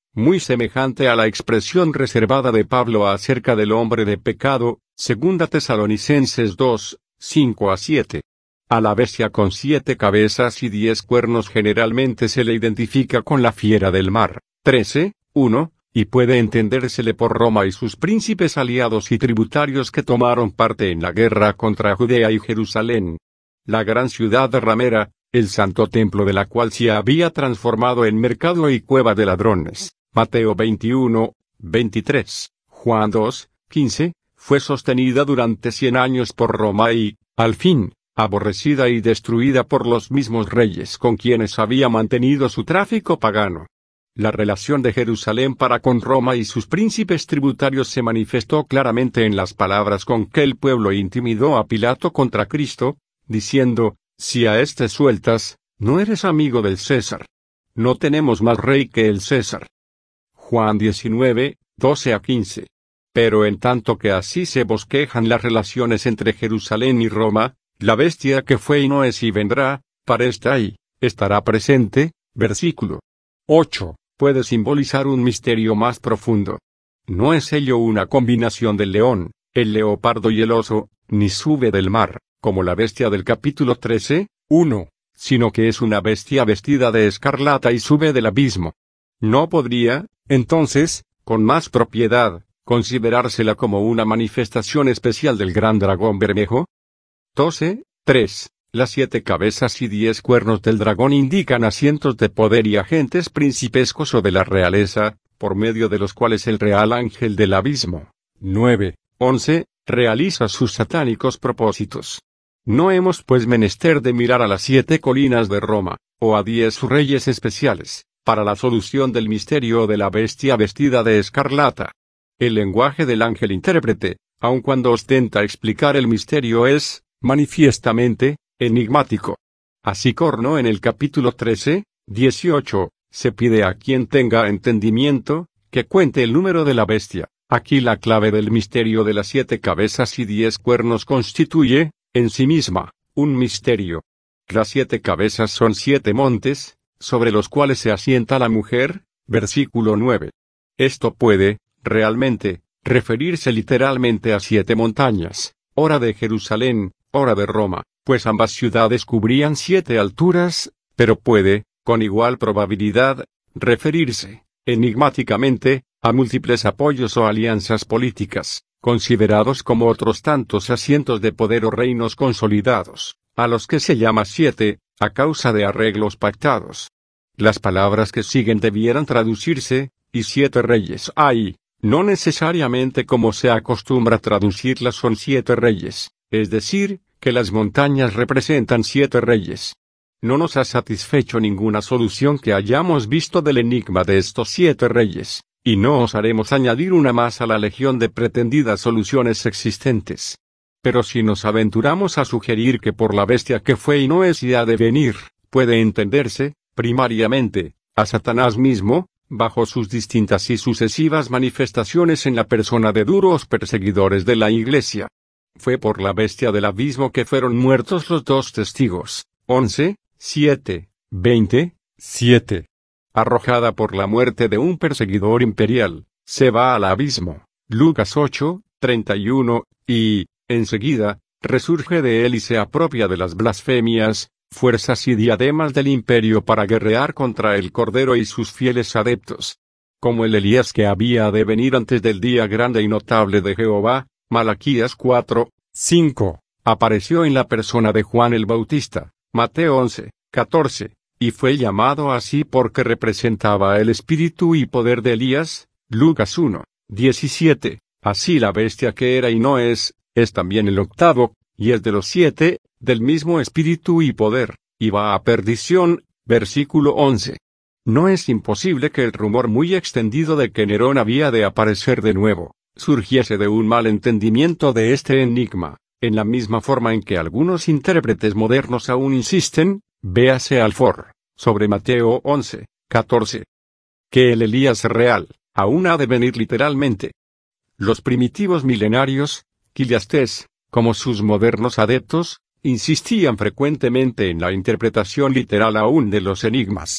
muy semejante a la expresión reservada de Pablo acerca del hombre de pecado, segunda Tesalonicenses dos, cinco a siete. A la bestia con siete cabezas y diez cuernos generalmente se le identifica con la fiera del mar, trece, uno, y puede entendérsele por Roma y sus príncipes aliados y tributarios que tomaron parte en la guerra contra Judea y Jerusalén. La gran ciudad ramera, el santo templo de la cual se había transformado en mercado y cueva de ladrones, Mateo veintiuno, veintitrés, Juan dos, quince, fue sostenida durante cien años por Roma y, al fin, aborrecida y destruida por los mismos reyes con quienes había mantenido su tráfico pagano. La relación de Jerusalén para con Roma y sus príncipes tributarios se manifestó claramente en las palabras con que el pueblo intimidó a Pilato contra Cristo, diciendo, si a éste sueltas, no eres amigo del César. No tenemos más rey que el César. Juan diecinueve, doce a quince. Pero en tanto que así se bosquejan las relaciones entre Jerusalén y Roma, la bestia que fue y no es y vendrá, para estar ahí, estará presente, versículo ocho, puede simbolizar un misterio más profundo. No es ello una combinación del león, el leopardo y el oso, ni sube del mar, como la bestia del capítulo trece, uno, sino que es una bestia vestida de escarlata y sube del abismo. No podría, entonces, con más propiedad, considerársela como una manifestación especial del gran dragón bermejo. doce, tres. Las siete cabezas y diez cuernos del dragón indican asientos de poder y agentes principescos o de la realeza, por medio de los cuales el real ángel del abismo, nueve, once, realiza sus satánicos propósitos. No hemos pues menester de mirar a las siete colinas de Roma, o a diez reyes especiales, para la solución del misterio de la bestia vestida de escarlata. El lenguaje del ángel intérprete, aun cuando ostenta explicar el misterio, es, manifiestamente, enigmático. Así Corno en el capítulo trece, dieciocho, se pide a quien tenga entendimiento, que cuente el número de la bestia. Aquí la clave del misterio de las siete cabezas y diez cuernos constituye, en sí misma, un misterio. Las siete cabezas son siete montes, sobre los cuales se asienta la mujer, versículo nueve. Esto puede, realmente, referirse literalmente a siete montañas, ora de Jerusalén, ora de Roma, pues ambas ciudades cubrían siete alturas, pero puede, con igual probabilidad, referirse, enigmáticamente, a múltiples apoyos o alianzas políticas, considerados como otros tantos asientos de poder o reinos consolidados, a los que se llama siete, a causa de arreglos pactados. Las palabras que siguen debieran traducirse, y siete reyes hay, no necesariamente como se acostumbra traducirlas son siete reyes, es decir, que las montañas representan siete reyes. No nos ha satisfecho ninguna solución que hayamos visto del enigma de estos siete reyes, y no osaremos añadir una más a la legión de pretendidas soluciones existentes. Pero si nos aventuramos a sugerir que por la bestia que fue y no es y ha de venir, puede entenderse, primariamente, a Satanás mismo, bajo sus distintas y sucesivas manifestaciones en la persona de duros perseguidores de la Iglesia. Fue por la bestia del abismo que fueron muertos los dos testigos, once, siete, veinte, siete. Arrojada por la muerte de un perseguidor imperial, se va al abismo, Lucas ocho, treinta y uno, y, enseguida, resurge de él y se apropia de las blasfemias, fuerzas y diademas del imperio para guerrear contra el Cordero y sus fieles adeptos. Como el Elías que había de venir antes del día grande y notable de Jehová, Malaquías cuatro, cinco, apareció en la persona de Juan el Bautista, Mateo once, catorce, y fue llamado así porque representaba el espíritu y poder de Elías, Lucas uno, diecisiete, así la bestia que era y no es, es también el octavo, y es de los siete, del mismo espíritu y poder, y va a perdición, versículo once. No es imposible que el rumor muy extendido de que Nerón había de aparecer de nuevo, surgiese de un mal entendimiento de este enigma, en la misma forma en que algunos intérpretes modernos aún insisten, véase Alford, sobre Mateo once, catorce. Que el Elías real, aún ha de venir literalmente. Los primitivos milenarios, quiliastés, como sus modernos adeptos, insistían frecuentemente en la interpretación literal aún de los enigmas.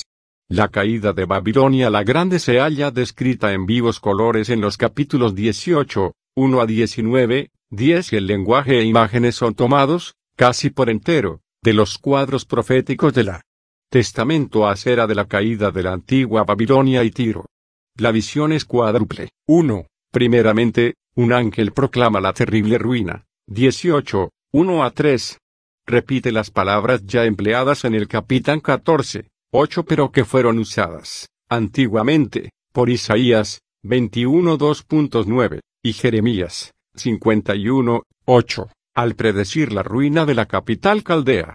La caída de Babilonia la Grande se halla descrita en vivos colores en los capítulos dieciocho, uno a diecinueve, diez y el lenguaje e imágenes son tomados, casi por entero, de los cuadros proféticos de la Testamento Acera de la caída de la antigua Babilonia y Tiro. La visión es cuádruple. uno. Primeramente, un ángel proclama la terrible ruina. dieciocho, uno a tres. Repite las palabras ya empleadas en el capítulo catorce, ocho pero que fueron usadas, antiguamente, por Isaías, veintiuno dos punto nueve, y Jeremías, cincuenta y uno, ocho, al predecir la ruina de la capital caldea.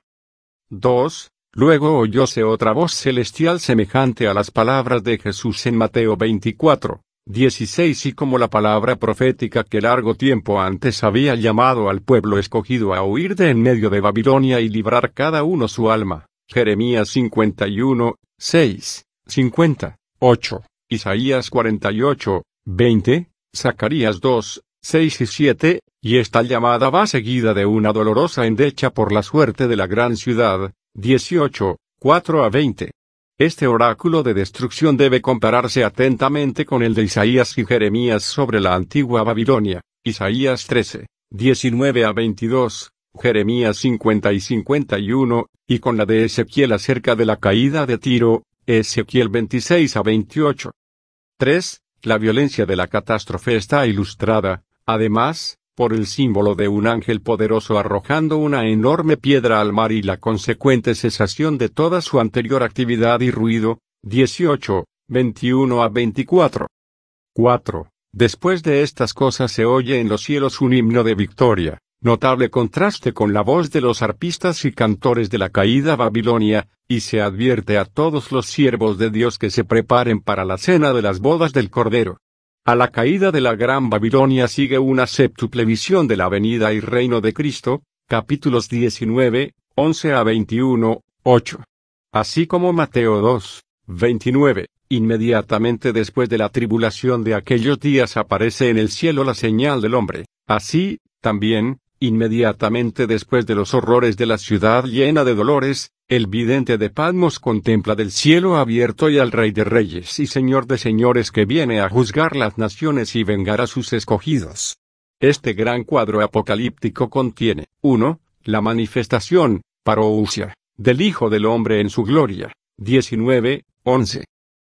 dos. Luego oyóse otra voz celestial semejante a las palabras de Jesús en Mateo veinticuatro, dieciséis y como la palabra profética que largo tiempo antes había llamado al pueblo escogido a huir de en medio de Babilonia y librar cada uno su alma. Jeremías cincuenta y uno, seis, cincuenta, ocho, Isaías cuarenta y ocho, veinte, Zacarías dos, seis y siete, y esta llamada va seguida de una dolorosa endecha por la suerte de la gran ciudad, dieciocho, cuatro a veinte. Este oráculo de destrucción debe compararse atentamente con el de Isaías y Jeremías sobre la antigua Babilonia, Isaías trece, diecinueve a veintidós, Jeremías cincuenta y cincuenta y uno, y con la de Ezequiel acerca de la caída de Tiro, Ezequiel veintiséis a veintiocho. tres. La violencia de la catástrofe está ilustrada, además, por el símbolo de un ángel poderoso arrojando una enorme piedra al mar y la consecuente cesación de toda su anterior actividad y ruido, dieciocho, veintiuno a veinticuatro. cuatro. Después de estas cosas se oye en los cielos un himno de victoria, notable contraste con la voz de los arpistas y cantores de la caída Babilonia, y se advierte a todos los siervos de Dios que se preparen para la cena de las bodas del Cordero. A la caída de la Gran Babilonia sigue una séptuple visión de la venida y reino de Cristo, capítulos diecinueve, once a veintiuno, ocho. Así como Mateo dos, veintinueve, inmediatamente después de la tribulación de aquellos días aparece en el cielo la señal del hombre. Así, también, inmediatamente después de los horrores de la ciudad llena de dolores, el vidente de Patmos contempla del cielo abierto y al Rey de Reyes y Señor de Señores que viene a juzgar las naciones y vengar a sus escogidos. Este gran cuadro apocalíptico contiene, uno. La manifestación, parousia, del Hijo del Hombre en su gloria, diecinueve, once.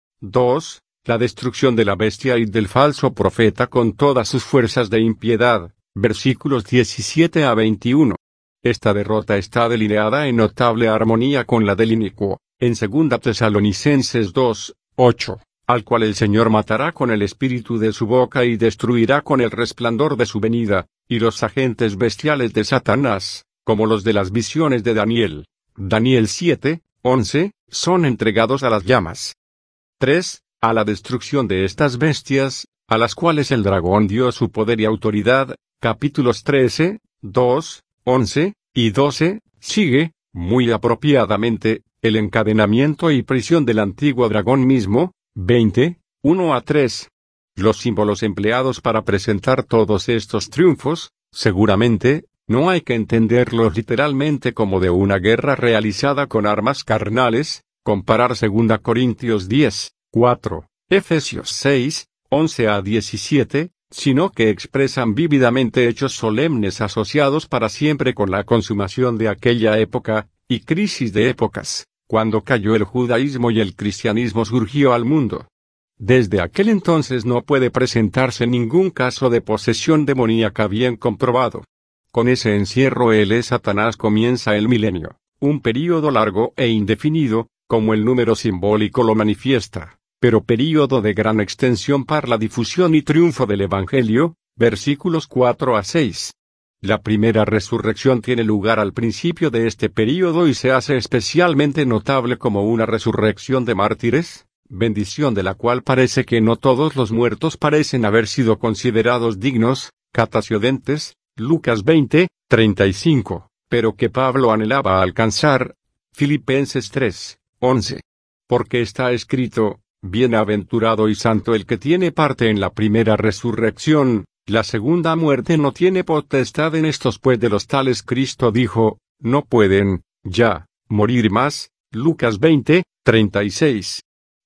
dos. La destrucción de la bestia y del falso profeta con todas sus fuerzas de impiedad, versículos diecisiete a veintiuno. Esta derrota está delineada en notable armonía con la del inicuo, en segunda Tesalonicenses dos, ocho, al cual el Señor matará con el espíritu de su boca y destruirá con el resplandor de su venida, y los agentes bestiales de Satanás, como los de las visiones de Daniel, Daniel siete, once, son entregados a las llamas. tres. A la destrucción de estas bestias, a las cuales el dragón dio su poder y autoridad, capítulos trece, dos, once, y doce, sigue, muy apropiadamente, el encadenamiento y prisión del antiguo dragón mismo, veinte, uno a tres. Los símbolos empleados para presentar todos estos triunfos, seguramente, no hay que entenderlos literalmente como de una guerra realizada con armas carnales, comparar segunda Corintios diez, cuatro, Efesios seis, once a diecisiete, sino que expresan vívidamente hechos solemnes asociados para siempre con la consumación de aquella época, y crisis de épocas, cuando cayó el judaísmo y el cristianismo surgió al mundo. Desde aquel entonces no puede presentarse ningún caso de posesión demoníaca bien comprobado. Con ese encierro él es Satanás comienza el milenio, un período largo e indefinido, como el número simbólico lo manifiesta, pero período de gran extensión para la difusión y triunfo del Evangelio, versículos cuatro a seis. La primera resurrección tiene lugar al principio de este período y se hace especialmente notable como una resurrección de mártires, bendición de la cual parece que no todos los muertos parecen haber sido considerados dignos, cataciodentes, Lucas veinte, treinta y cinco, pero que Pablo anhelaba alcanzar, Filipenses tres, once. Porque está escrito, bienaventurado y santo el que tiene parte en la primera resurrección, la segunda muerte no tiene potestad en estos pues de los tales Cristo dijo, no pueden, ya, morir más, Lucas veinte, treinta y seis.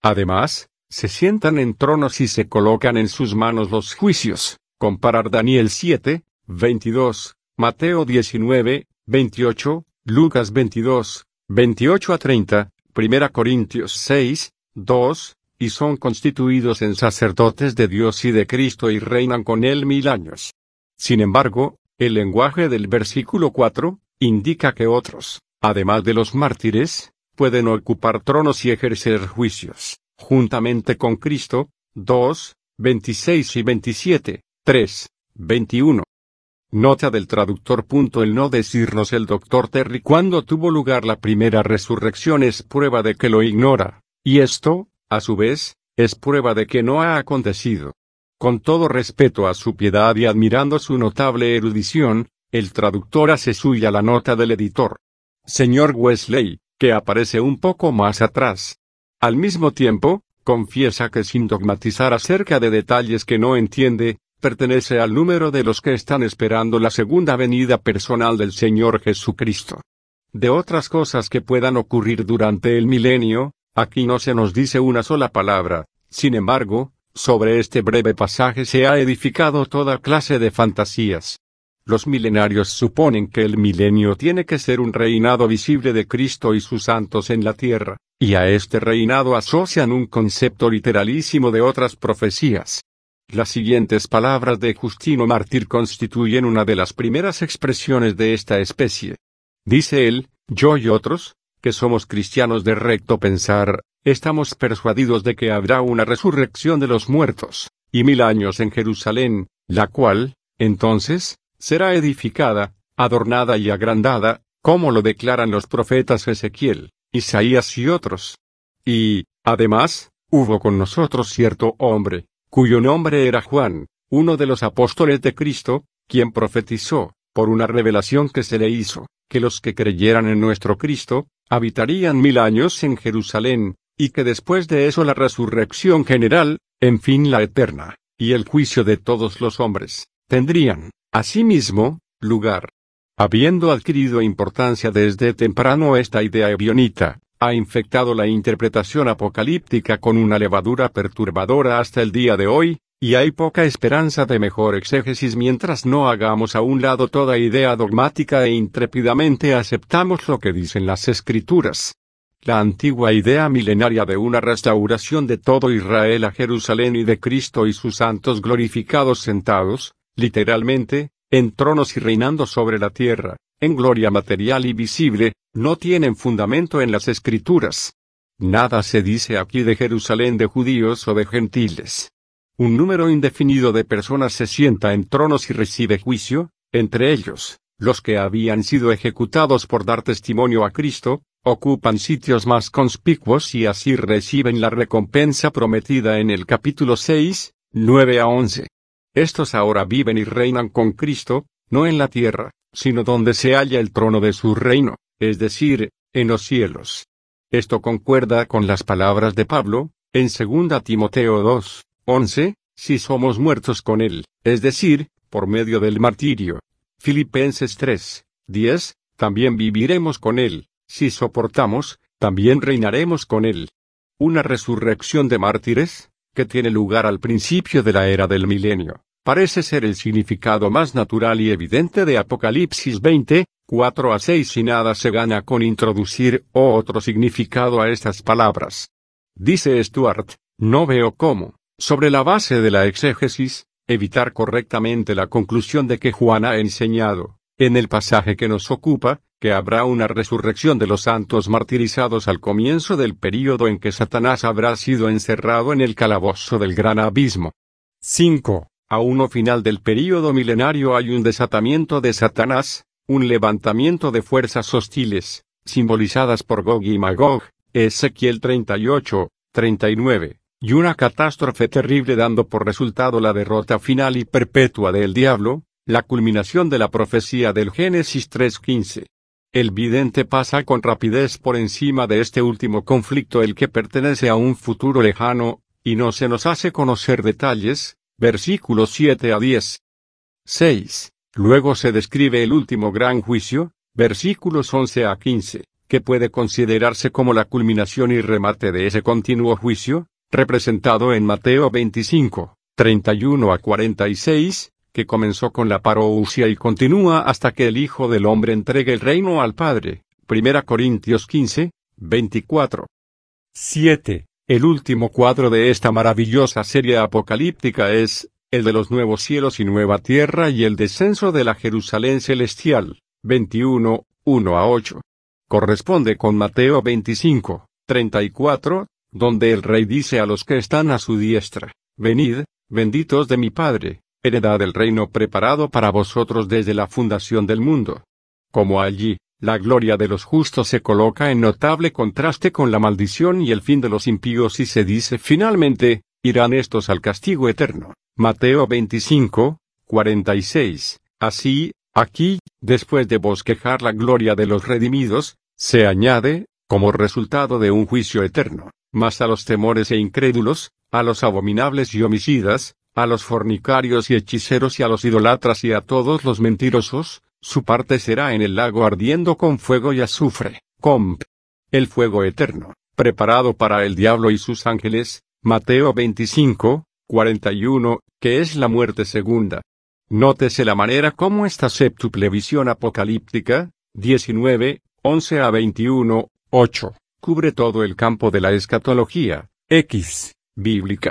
Además, se sientan en tronos y se colocan en sus manos los juicios. Comparar Daniel siete, veintidós, Mateo diecinueve, veintiocho, Lucas veintidós, veintiocho a treinta, Primera Corintios seis, dos, y son constituidos en sacerdotes de Dios y de Cristo y reinan con él mil años. Sin embargo, el lenguaje del versículo cuatro, indica que otros, además de los mártires, pueden ocupar tronos y ejercer juicios, juntamente con Cristo. dos, veintiséis y veintisiete, tres, veintiuno. Nota del traductor. El no decirnos el doctor Terry cuándo tuvo lugar la primera resurrección es prueba de que lo ignora, y esto, a su vez, es prueba de que no ha acontecido. Con todo respeto a su piedad y admirando su notable erudición, el traductor hace suya la nota del editor, señor Wesley, que aparece un poco más atrás. Al mismo tiempo, confiesa que sin dogmatizar acerca de detalles que no entiende, pertenece al número de los que están esperando la segunda venida personal del Señor Jesucristo. De otras cosas que puedan ocurrir durante el milenio, aquí no se nos dice una sola palabra. Sin embargo, sobre este breve pasaje se ha edificado toda clase de fantasías. Los milenarios suponen que el milenio tiene que ser un reinado visible de Cristo y sus santos en la tierra, y a este reinado asocian un concepto literalísimo de otras profecías. Las siguientes palabras de Justino Mártir constituyen una de las primeras expresiones de esta especie. Dice él, yo y otros, que somos cristianos de recto pensar, estamos persuadidos de que habrá una resurrección de los muertos, y mil años en Jerusalén, la cual, entonces, será edificada, adornada y agrandada, como lo declaran los profetas Ezequiel, Isaías y otros. Y, además, hubo con nosotros cierto hombre, cuyo nombre era Juan, uno de los apóstoles de Cristo, quien profetizó, por una revelación que se le hizo, que los que creyeran en nuestro Cristo, habitarían mil años en Jerusalén, y que después de eso la resurrección general, en fin la eterna, y el juicio de todos los hombres, tendrían, asimismo, lugar. Habiendo adquirido importancia desde temprano esta idea ebionita, ha infectado la interpretación apocalíptica con una levadura perturbadora hasta el día de hoy, y hay poca esperanza de mejor exégesis mientras no hagamos a un lado toda idea dogmática e intrépidamente aceptamos lo que dicen las Escrituras. La antigua idea milenaria de una restauración de todo Israel a Jerusalén y de Cristo y sus santos glorificados sentados, literalmente, en tronos y reinando sobre la tierra, en gloria material y visible, no tienen fundamento en las Escrituras. Nada se dice aquí de Jerusalén de judíos o de gentiles. Un número indefinido de personas se sienta en tronos y recibe juicio, entre ellos, los que habían sido ejecutados por dar testimonio a Cristo, ocupan sitios más conspicuos y así reciben la recompensa prometida en el capítulo seis, nueve a once. Estos ahora viven y reinan con Cristo, no en la tierra, sino donde se halla el trono de su reino, es decir, en los cielos. Esto concuerda con las palabras de Pablo, en segunda Timoteo dos, once, si somos muertos con él, es decir, por medio del martirio. Filipenses tres, diez, también viviremos con él, si soportamos, también reinaremos con él. Una resurrección de mártires, que tiene lugar al principio de la era del milenio, parece ser el significado más natural y evidente de Apocalipsis veinte, cuatro a seis y nada se gana con introducir otro significado a estas palabras. Dice Stuart, no veo cómo, sobre la base de la exégesis, evitar correctamente la conclusión de que Juan ha enseñado, en el pasaje que nos ocupa, que habrá una resurrección de los santos martirizados al comienzo del período en que Satanás habrá sido encerrado en el calabozo del gran abismo. cinco. A uno final del período milenario hay un desatamiento de Satanás, un levantamiento de fuerzas hostiles, simbolizadas por Gog y Magog, Ezequiel treinta y ocho, treinta y nueve, y una catástrofe terrible dando por resultado la derrota final y perpetua del diablo, la culminación de la profecía del Génesis tres quince. El vidente pasa con rapidez por encima de este último conflicto, el que pertenece a un futuro lejano, y no se nos hace conocer detalles, versículos siete a diez. seis. Luego se describe el último gran juicio, versículos once a quince, que puede considerarse como la culminación y remate de ese continuo juicio, representado en Mateo veinticinco, treinta y uno a cuarenta y seis, que comenzó con la parousia y continúa hasta que el Hijo del Hombre entregue el reino al Padre. Primera Corintios quince, veinticuatro. siete. El último cuadro de esta maravillosa serie apocalíptica es el de los nuevos cielos y nueva tierra y el descenso de la Jerusalén celestial. veintiuno, uno a ocho. Corresponde con Mateo veinticinco, treinta y cuatro, donde el Rey dice a los que están a su diestra: Venid, benditos de mi Padre, heredad del reino preparado para vosotros desde la fundación del mundo. Como allí, la gloria de los justos se coloca en notable contraste con la maldición y el fin de los impíos y se dice finalmente: irán estos al castigo eterno. Mateo veinticinco, cuarenta y seis. Así, aquí, después de bosquejar la gloria de los redimidos, se añade, como resultado de un juicio eterno, más a los temores e incrédulos, a los abominables y homicidas, a los fornicarios y hechiceros y a los idolatras y a todos los mentirosos, su parte será en el lago ardiendo con fuego y azufre, comp. El fuego eterno, preparado para el diablo y sus ángeles, Mateo veinticinco, cuarenta y uno, que es la muerte segunda. Nótese la manera como esta séptuple visión apocalíptica, diecinueve, once a veintiuno, ocho, cubre todo el campo de la escatología, X, bíblica.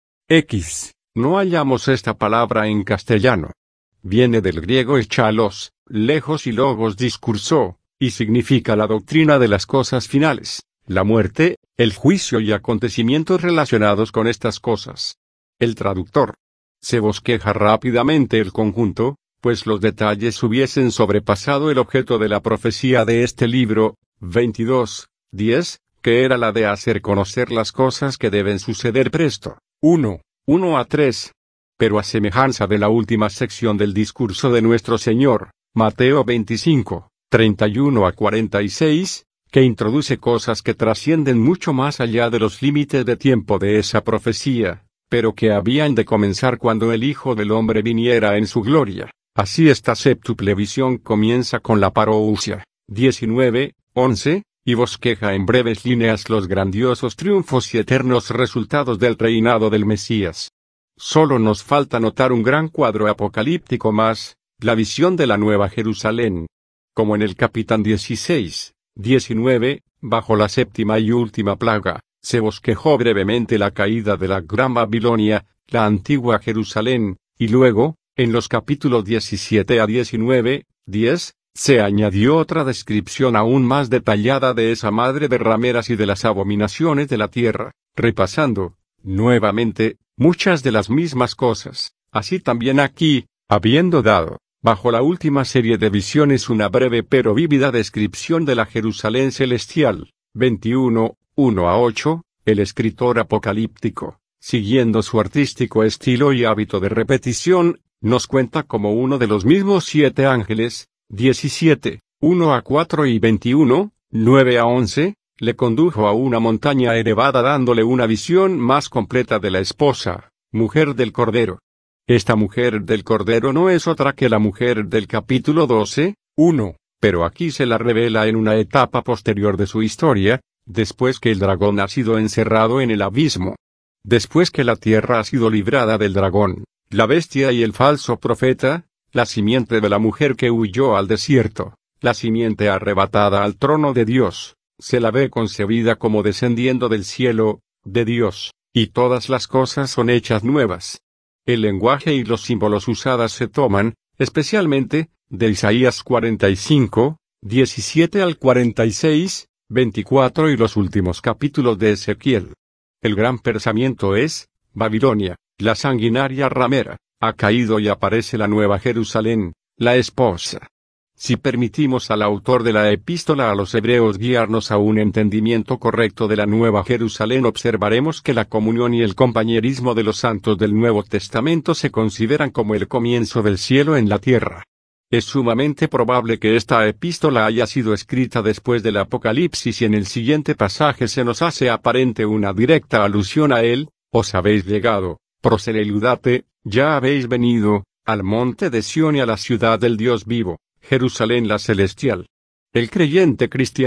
X, no hallamos esta palabra en castellano. Viene del griego eschalos, lejos y logos discursó, y significa la doctrina de las cosas finales, la muerte, el juicio y acontecimientos relacionados con estas cosas. El traductor. Se bosqueja rápidamente el conjunto, pues los detalles hubiesen sobrepasado el objeto de la profecía de este libro, veintidós, diez, que era la de hacer conocer las cosas que deben suceder presto. uno, uno a tres. Pero a semejanza de la última sección del discurso de nuestro Señor, Mateo veinticinco, treinta y uno a cuarenta y seis, que introduce cosas que trascienden mucho más allá de los límites de tiempo de esa profecía, pero que habían de comenzar cuando el Hijo del Hombre viniera en su gloria. Así esta séptuple visión comienza con la parousia, diecinueve, once, y bosqueja en breves líneas los grandiosos triunfos y eternos resultados del reinado del Mesías. Solo nos falta notar un gran cuadro apocalíptico más, la visión de la Nueva Jerusalén. Como en el capítulo dieciséis, diecinueve, bajo la séptima y última plaga, se bosquejó brevemente la caída de la Gran Babilonia, la antigua Jerusalén, y luego, en los capítulos diecisiete a diecinueve, diez, se añadió otra descripción aún más detallada de esa madre de rameras y de las abominaciones de la tierra, repasando, nuevamente, muchas de las mismas cosas. Así también aquí, habiendo dado, bajo la última serie de visiones una breve pero vívida descripción de la Jerusalén celestial, veintiuno, uno a ocho, el escritor apocalíptico, siguiendo su artístico estilo y hábito de repetición, nos cuenta como uno de los mismos siete ángeles, diecisiete, uno a cuatro y veintiuno, nueve a once, le condujo a una montaña elevada dándole una visión más completa de la esposa, mujer del Cordero. Esta mujer del Cordero no es otra que la mujer del capítulo doce, uno, pero aquí se la revela en una etapa posterior de su historia, después que el dragón ha sido encerrado en el abismo. Después que la tierra ha sido librada del dragón, la bestia y el falso profeta, la simiente de la mujer que huyó al desierto, la simiente arrebatada al trono de Dios, se la ve concebida como descendiendo del cielo, de Dios, y todas las cosas son hechas nuevas. El lenguaje y los símbolos usados se toman, especialmente, de Isaías cuarenta y cinco, diecisiete al cuarenta y seis, veinticuatro y los últimos capítulos de Ezequiel. El gran pensamiento es, Babilonia, la sanguinaria ramera, ha caído y aparece la nueva Jerusalén, la esposa. Si permitimos al autor de la epístola a los hebreos guiarnos a un entendimiento correcto de la nueva Jerusalén, observaremos que la comunión y el compañerismo de los santos del Nuevo Testamento se consideran como el comienzo del cielo en la tierra. Es sumamente probable que esta epístola haya sido escrita después del Apocalipsis y en el siguiente pasaje se nos hace aparente una directa alusión a él: os habéis llegado, proseleludate, ya habéis venido, al monte de Sión y a la ciudad del Dios vivo, Jerusalén la celestial. El creyente cristiano,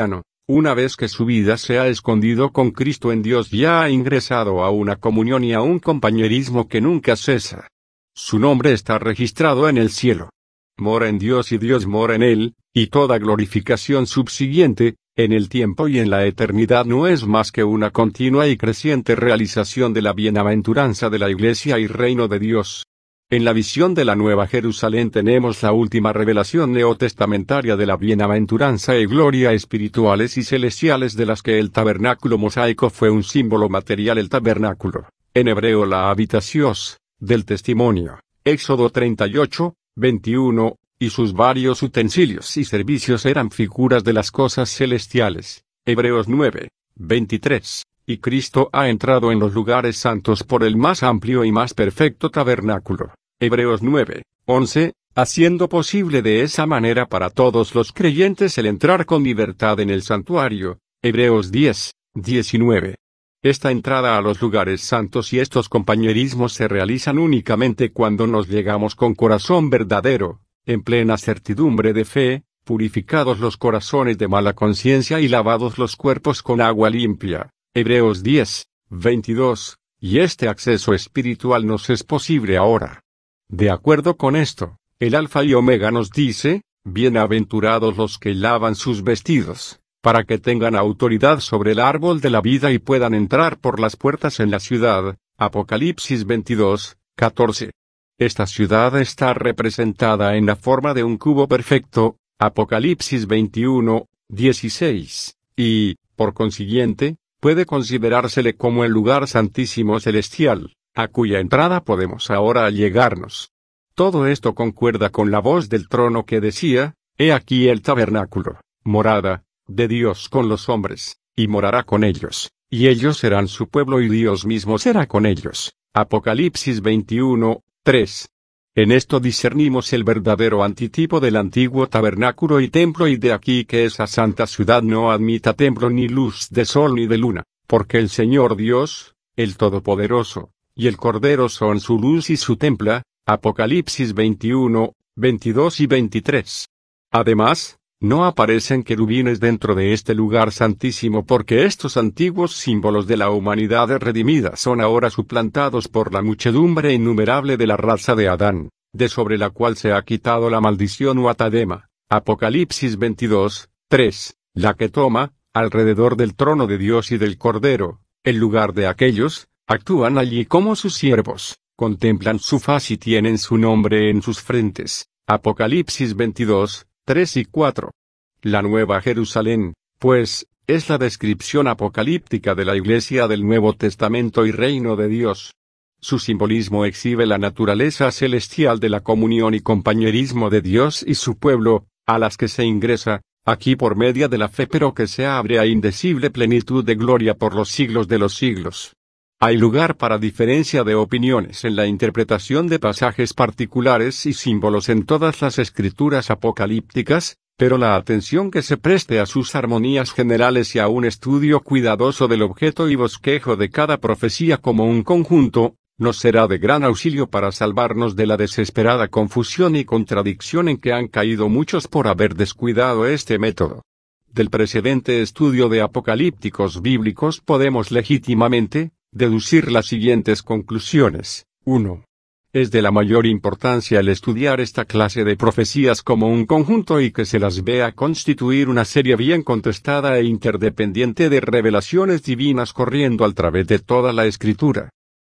Una vez que su vida se ha escondido con Cristo en Dios, ya ha ingresado a una comunión y a un compañerismo que nunca cesa. Su nombre está registrado en el cielo. Mora en Dios y Dios mora en él, y toda glorificación subsiguiente, en el tiempo y en la eternidad, no es más que una continua y creciente realización de la bienaventuranza de la Iglesia y reino de Dios. En la visión de la Nueva Jerusalén tenemos la última revelación neotestamentaria de la bienaventuranza y gloria espirituales y celestiales de las que el tabernáculo mosaico fue un símbolo material. El tabernáculo, en hebreo la habitación del testimonio, Éxodo treinta y ocho, veintiuno, y sus varios utensilios y servicios eran figuras de las cosas celestiales, Hebreos nueve, veintitrés. Y Cristo ha entrado en los lugares santos por el más amplio y más perfecto tabernáculo, Hebreos nueve, once, haciendo posible de esa manera para todos los creyentes el entrar con libertad en el santuario, Hebreos diez, diecinueve. Esta entrada a los lugares santos y estos compañerismos se realizan únicamente cuando nos llegamos con corazón verdadero, en plena certidumbre de fe, purificados los corazones de mala conciencia y lavados los cuerpos con agua limpia. Hebreos diez, veintidós, y este acceso espiritual nos es posible ahora. De acuerdo con esto, el Alfa y Omega nos dice, bienaventurados los que lavan sus vestidos, para que tengan autoridad sobre el árbol de la vida y puedan entrar por las puertas en la ciudad, Apocalipsis veintidós, catorce. Esta ciudad está representada en la forma de un cubo perfecto, Apocalipsis veintiuno, dieciséis, y, por consiguiente, puede considerársele como el lugar santísimo celestial, a cuya entrada podemos ahora llegarnos. Todo esto concuerda con la voz del trono que decía, he aquí el tabernáculo, morada, de Dios con los hombres, y morará con ellos, y ellos serán su pueblo y Dios mismo será con ellos. Apocalipsis veintiuno, tres. En esto discernimos el verdadero antitipo del antiguo tabernáculo y templo, y de aquí que esa santa ciudad no admita templo ni luz de sol ni de luna, porque el Señor Dios, el Todopoderoso, y el Cordero son su luz y su templo. Apocalipsis veintiuno, veintidós y veintitrés. Además, no aparecen querubines dentro de este lugar santísimo porque estos antiguos símbolos de la humanidad redimida son ahora suplantados por la muchedumbre innumerable de la raza de Adán, de sobre la cual se ha quitado la maldición o atadema. Apocalipsis veintidós, tres, la que toma, alrededor del trono de Dios y del Cordero, el lugar de aquellos, actúan allí como sus siervos, contemplan su faz y tienen su nombre en sus frentes. Apocalipsis veintidós, tres y cuatro. La Nueva Jerusalén, pues, es la descripción apocalíptica de la Iglesia del Nuevo Testamento y Reino de Dios. Su simbolismo exhibe la naturaleza celestial de la comunión y compañerismo de Dios y su pueblo, a las que se ingresa, aquí por medio de la fe, pero que se abre a indecible plenitud de gloria por los siglos de los siglos. Hay lugar para diferencia de opiniones en la interpretación de pasajes particulares y símbolos en todas las escrituras apocalípticas, pero la atención que se preste a sus armonías generales y a un estudio cuidadoso del objeto y bosquejo de cada profecía como un conjunto, nos será de gran auxilio para salvarnos de la desesperada confusión y contradicción en que han caído muchos por haber descuidado este método. Del precedente estudio de apocalípticos bíblicos podemos legítimamente deducir las siguientes conclusiones. uno. Es de la mayor importancia el estudiar esta clase de profecías como un conjunto y que se las vea constituir una serie bien contestada e interdependiente de revelaciones divinas corriendo al través de toda la Escritura.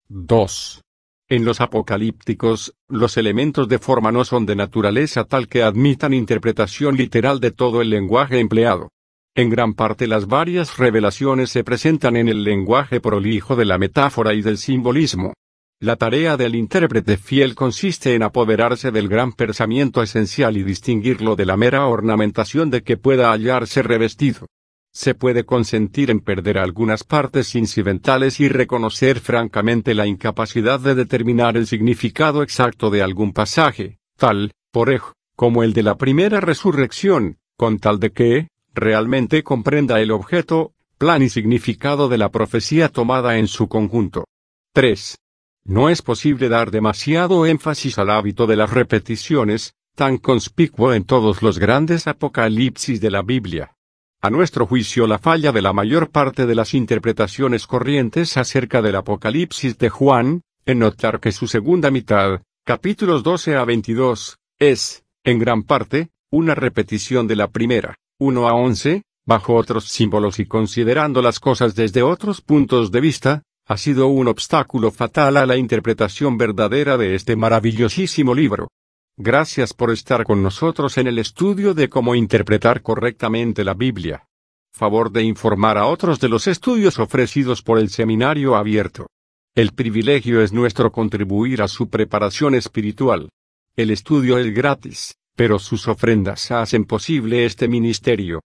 dos. En los apocalípticos, los elementos de forma no son de naturaleza tal que admitan interpretación literal de todo el lenguaje empleado. En gran parte las varias revelaciones se presentan en el lenguaje prolijo de la metáfora y del simbolismo. La tarea del intérprete fiel consiste en apoderarse del gran pensamiento esencial y distinguirlo de la mera ornamentación de que pueda hallarse revestido. Se puede consentir en perder algunas partes incidentales y reconocer francamente la incapacidad de determinar el significado exacto de algún pasaje, tal, por ejemplo, como el de la primera resurrección, con tal de que, realmente comprenda el objeto, plan y significado de la profecía tomada en su conjunto. tres. No es posible dar demasiado énfasis al hábito de las repeticiones, tan conspicuo en todos los grandes apocalipsis de la Biblia. A nuestro juicio, la falla de la mayor parte de las interpretaciones corrientes acerca del Apocalipsis de Juan, en notar que su segunda mitad, capítulos doce a veintidós, es, en gran parte, una repetición de la primera, uno a once, bajo otros símbolos y considerando las cosas desde otros puntos de vista, ha sido un obstáculo fatal a la interpretación verdadera de este maravillosísimo libro. Gracias por estar con nosotros en el estudio de cómo interpretar correctamente la Biblia. Favor de informar a otros de los estudios ofrecidos por el Seminario Abierto. El privilegio es nuestro contribuir a su preparación espiritual. El estudio es gratis, pero sus ofrendas hacen posible este ministerio.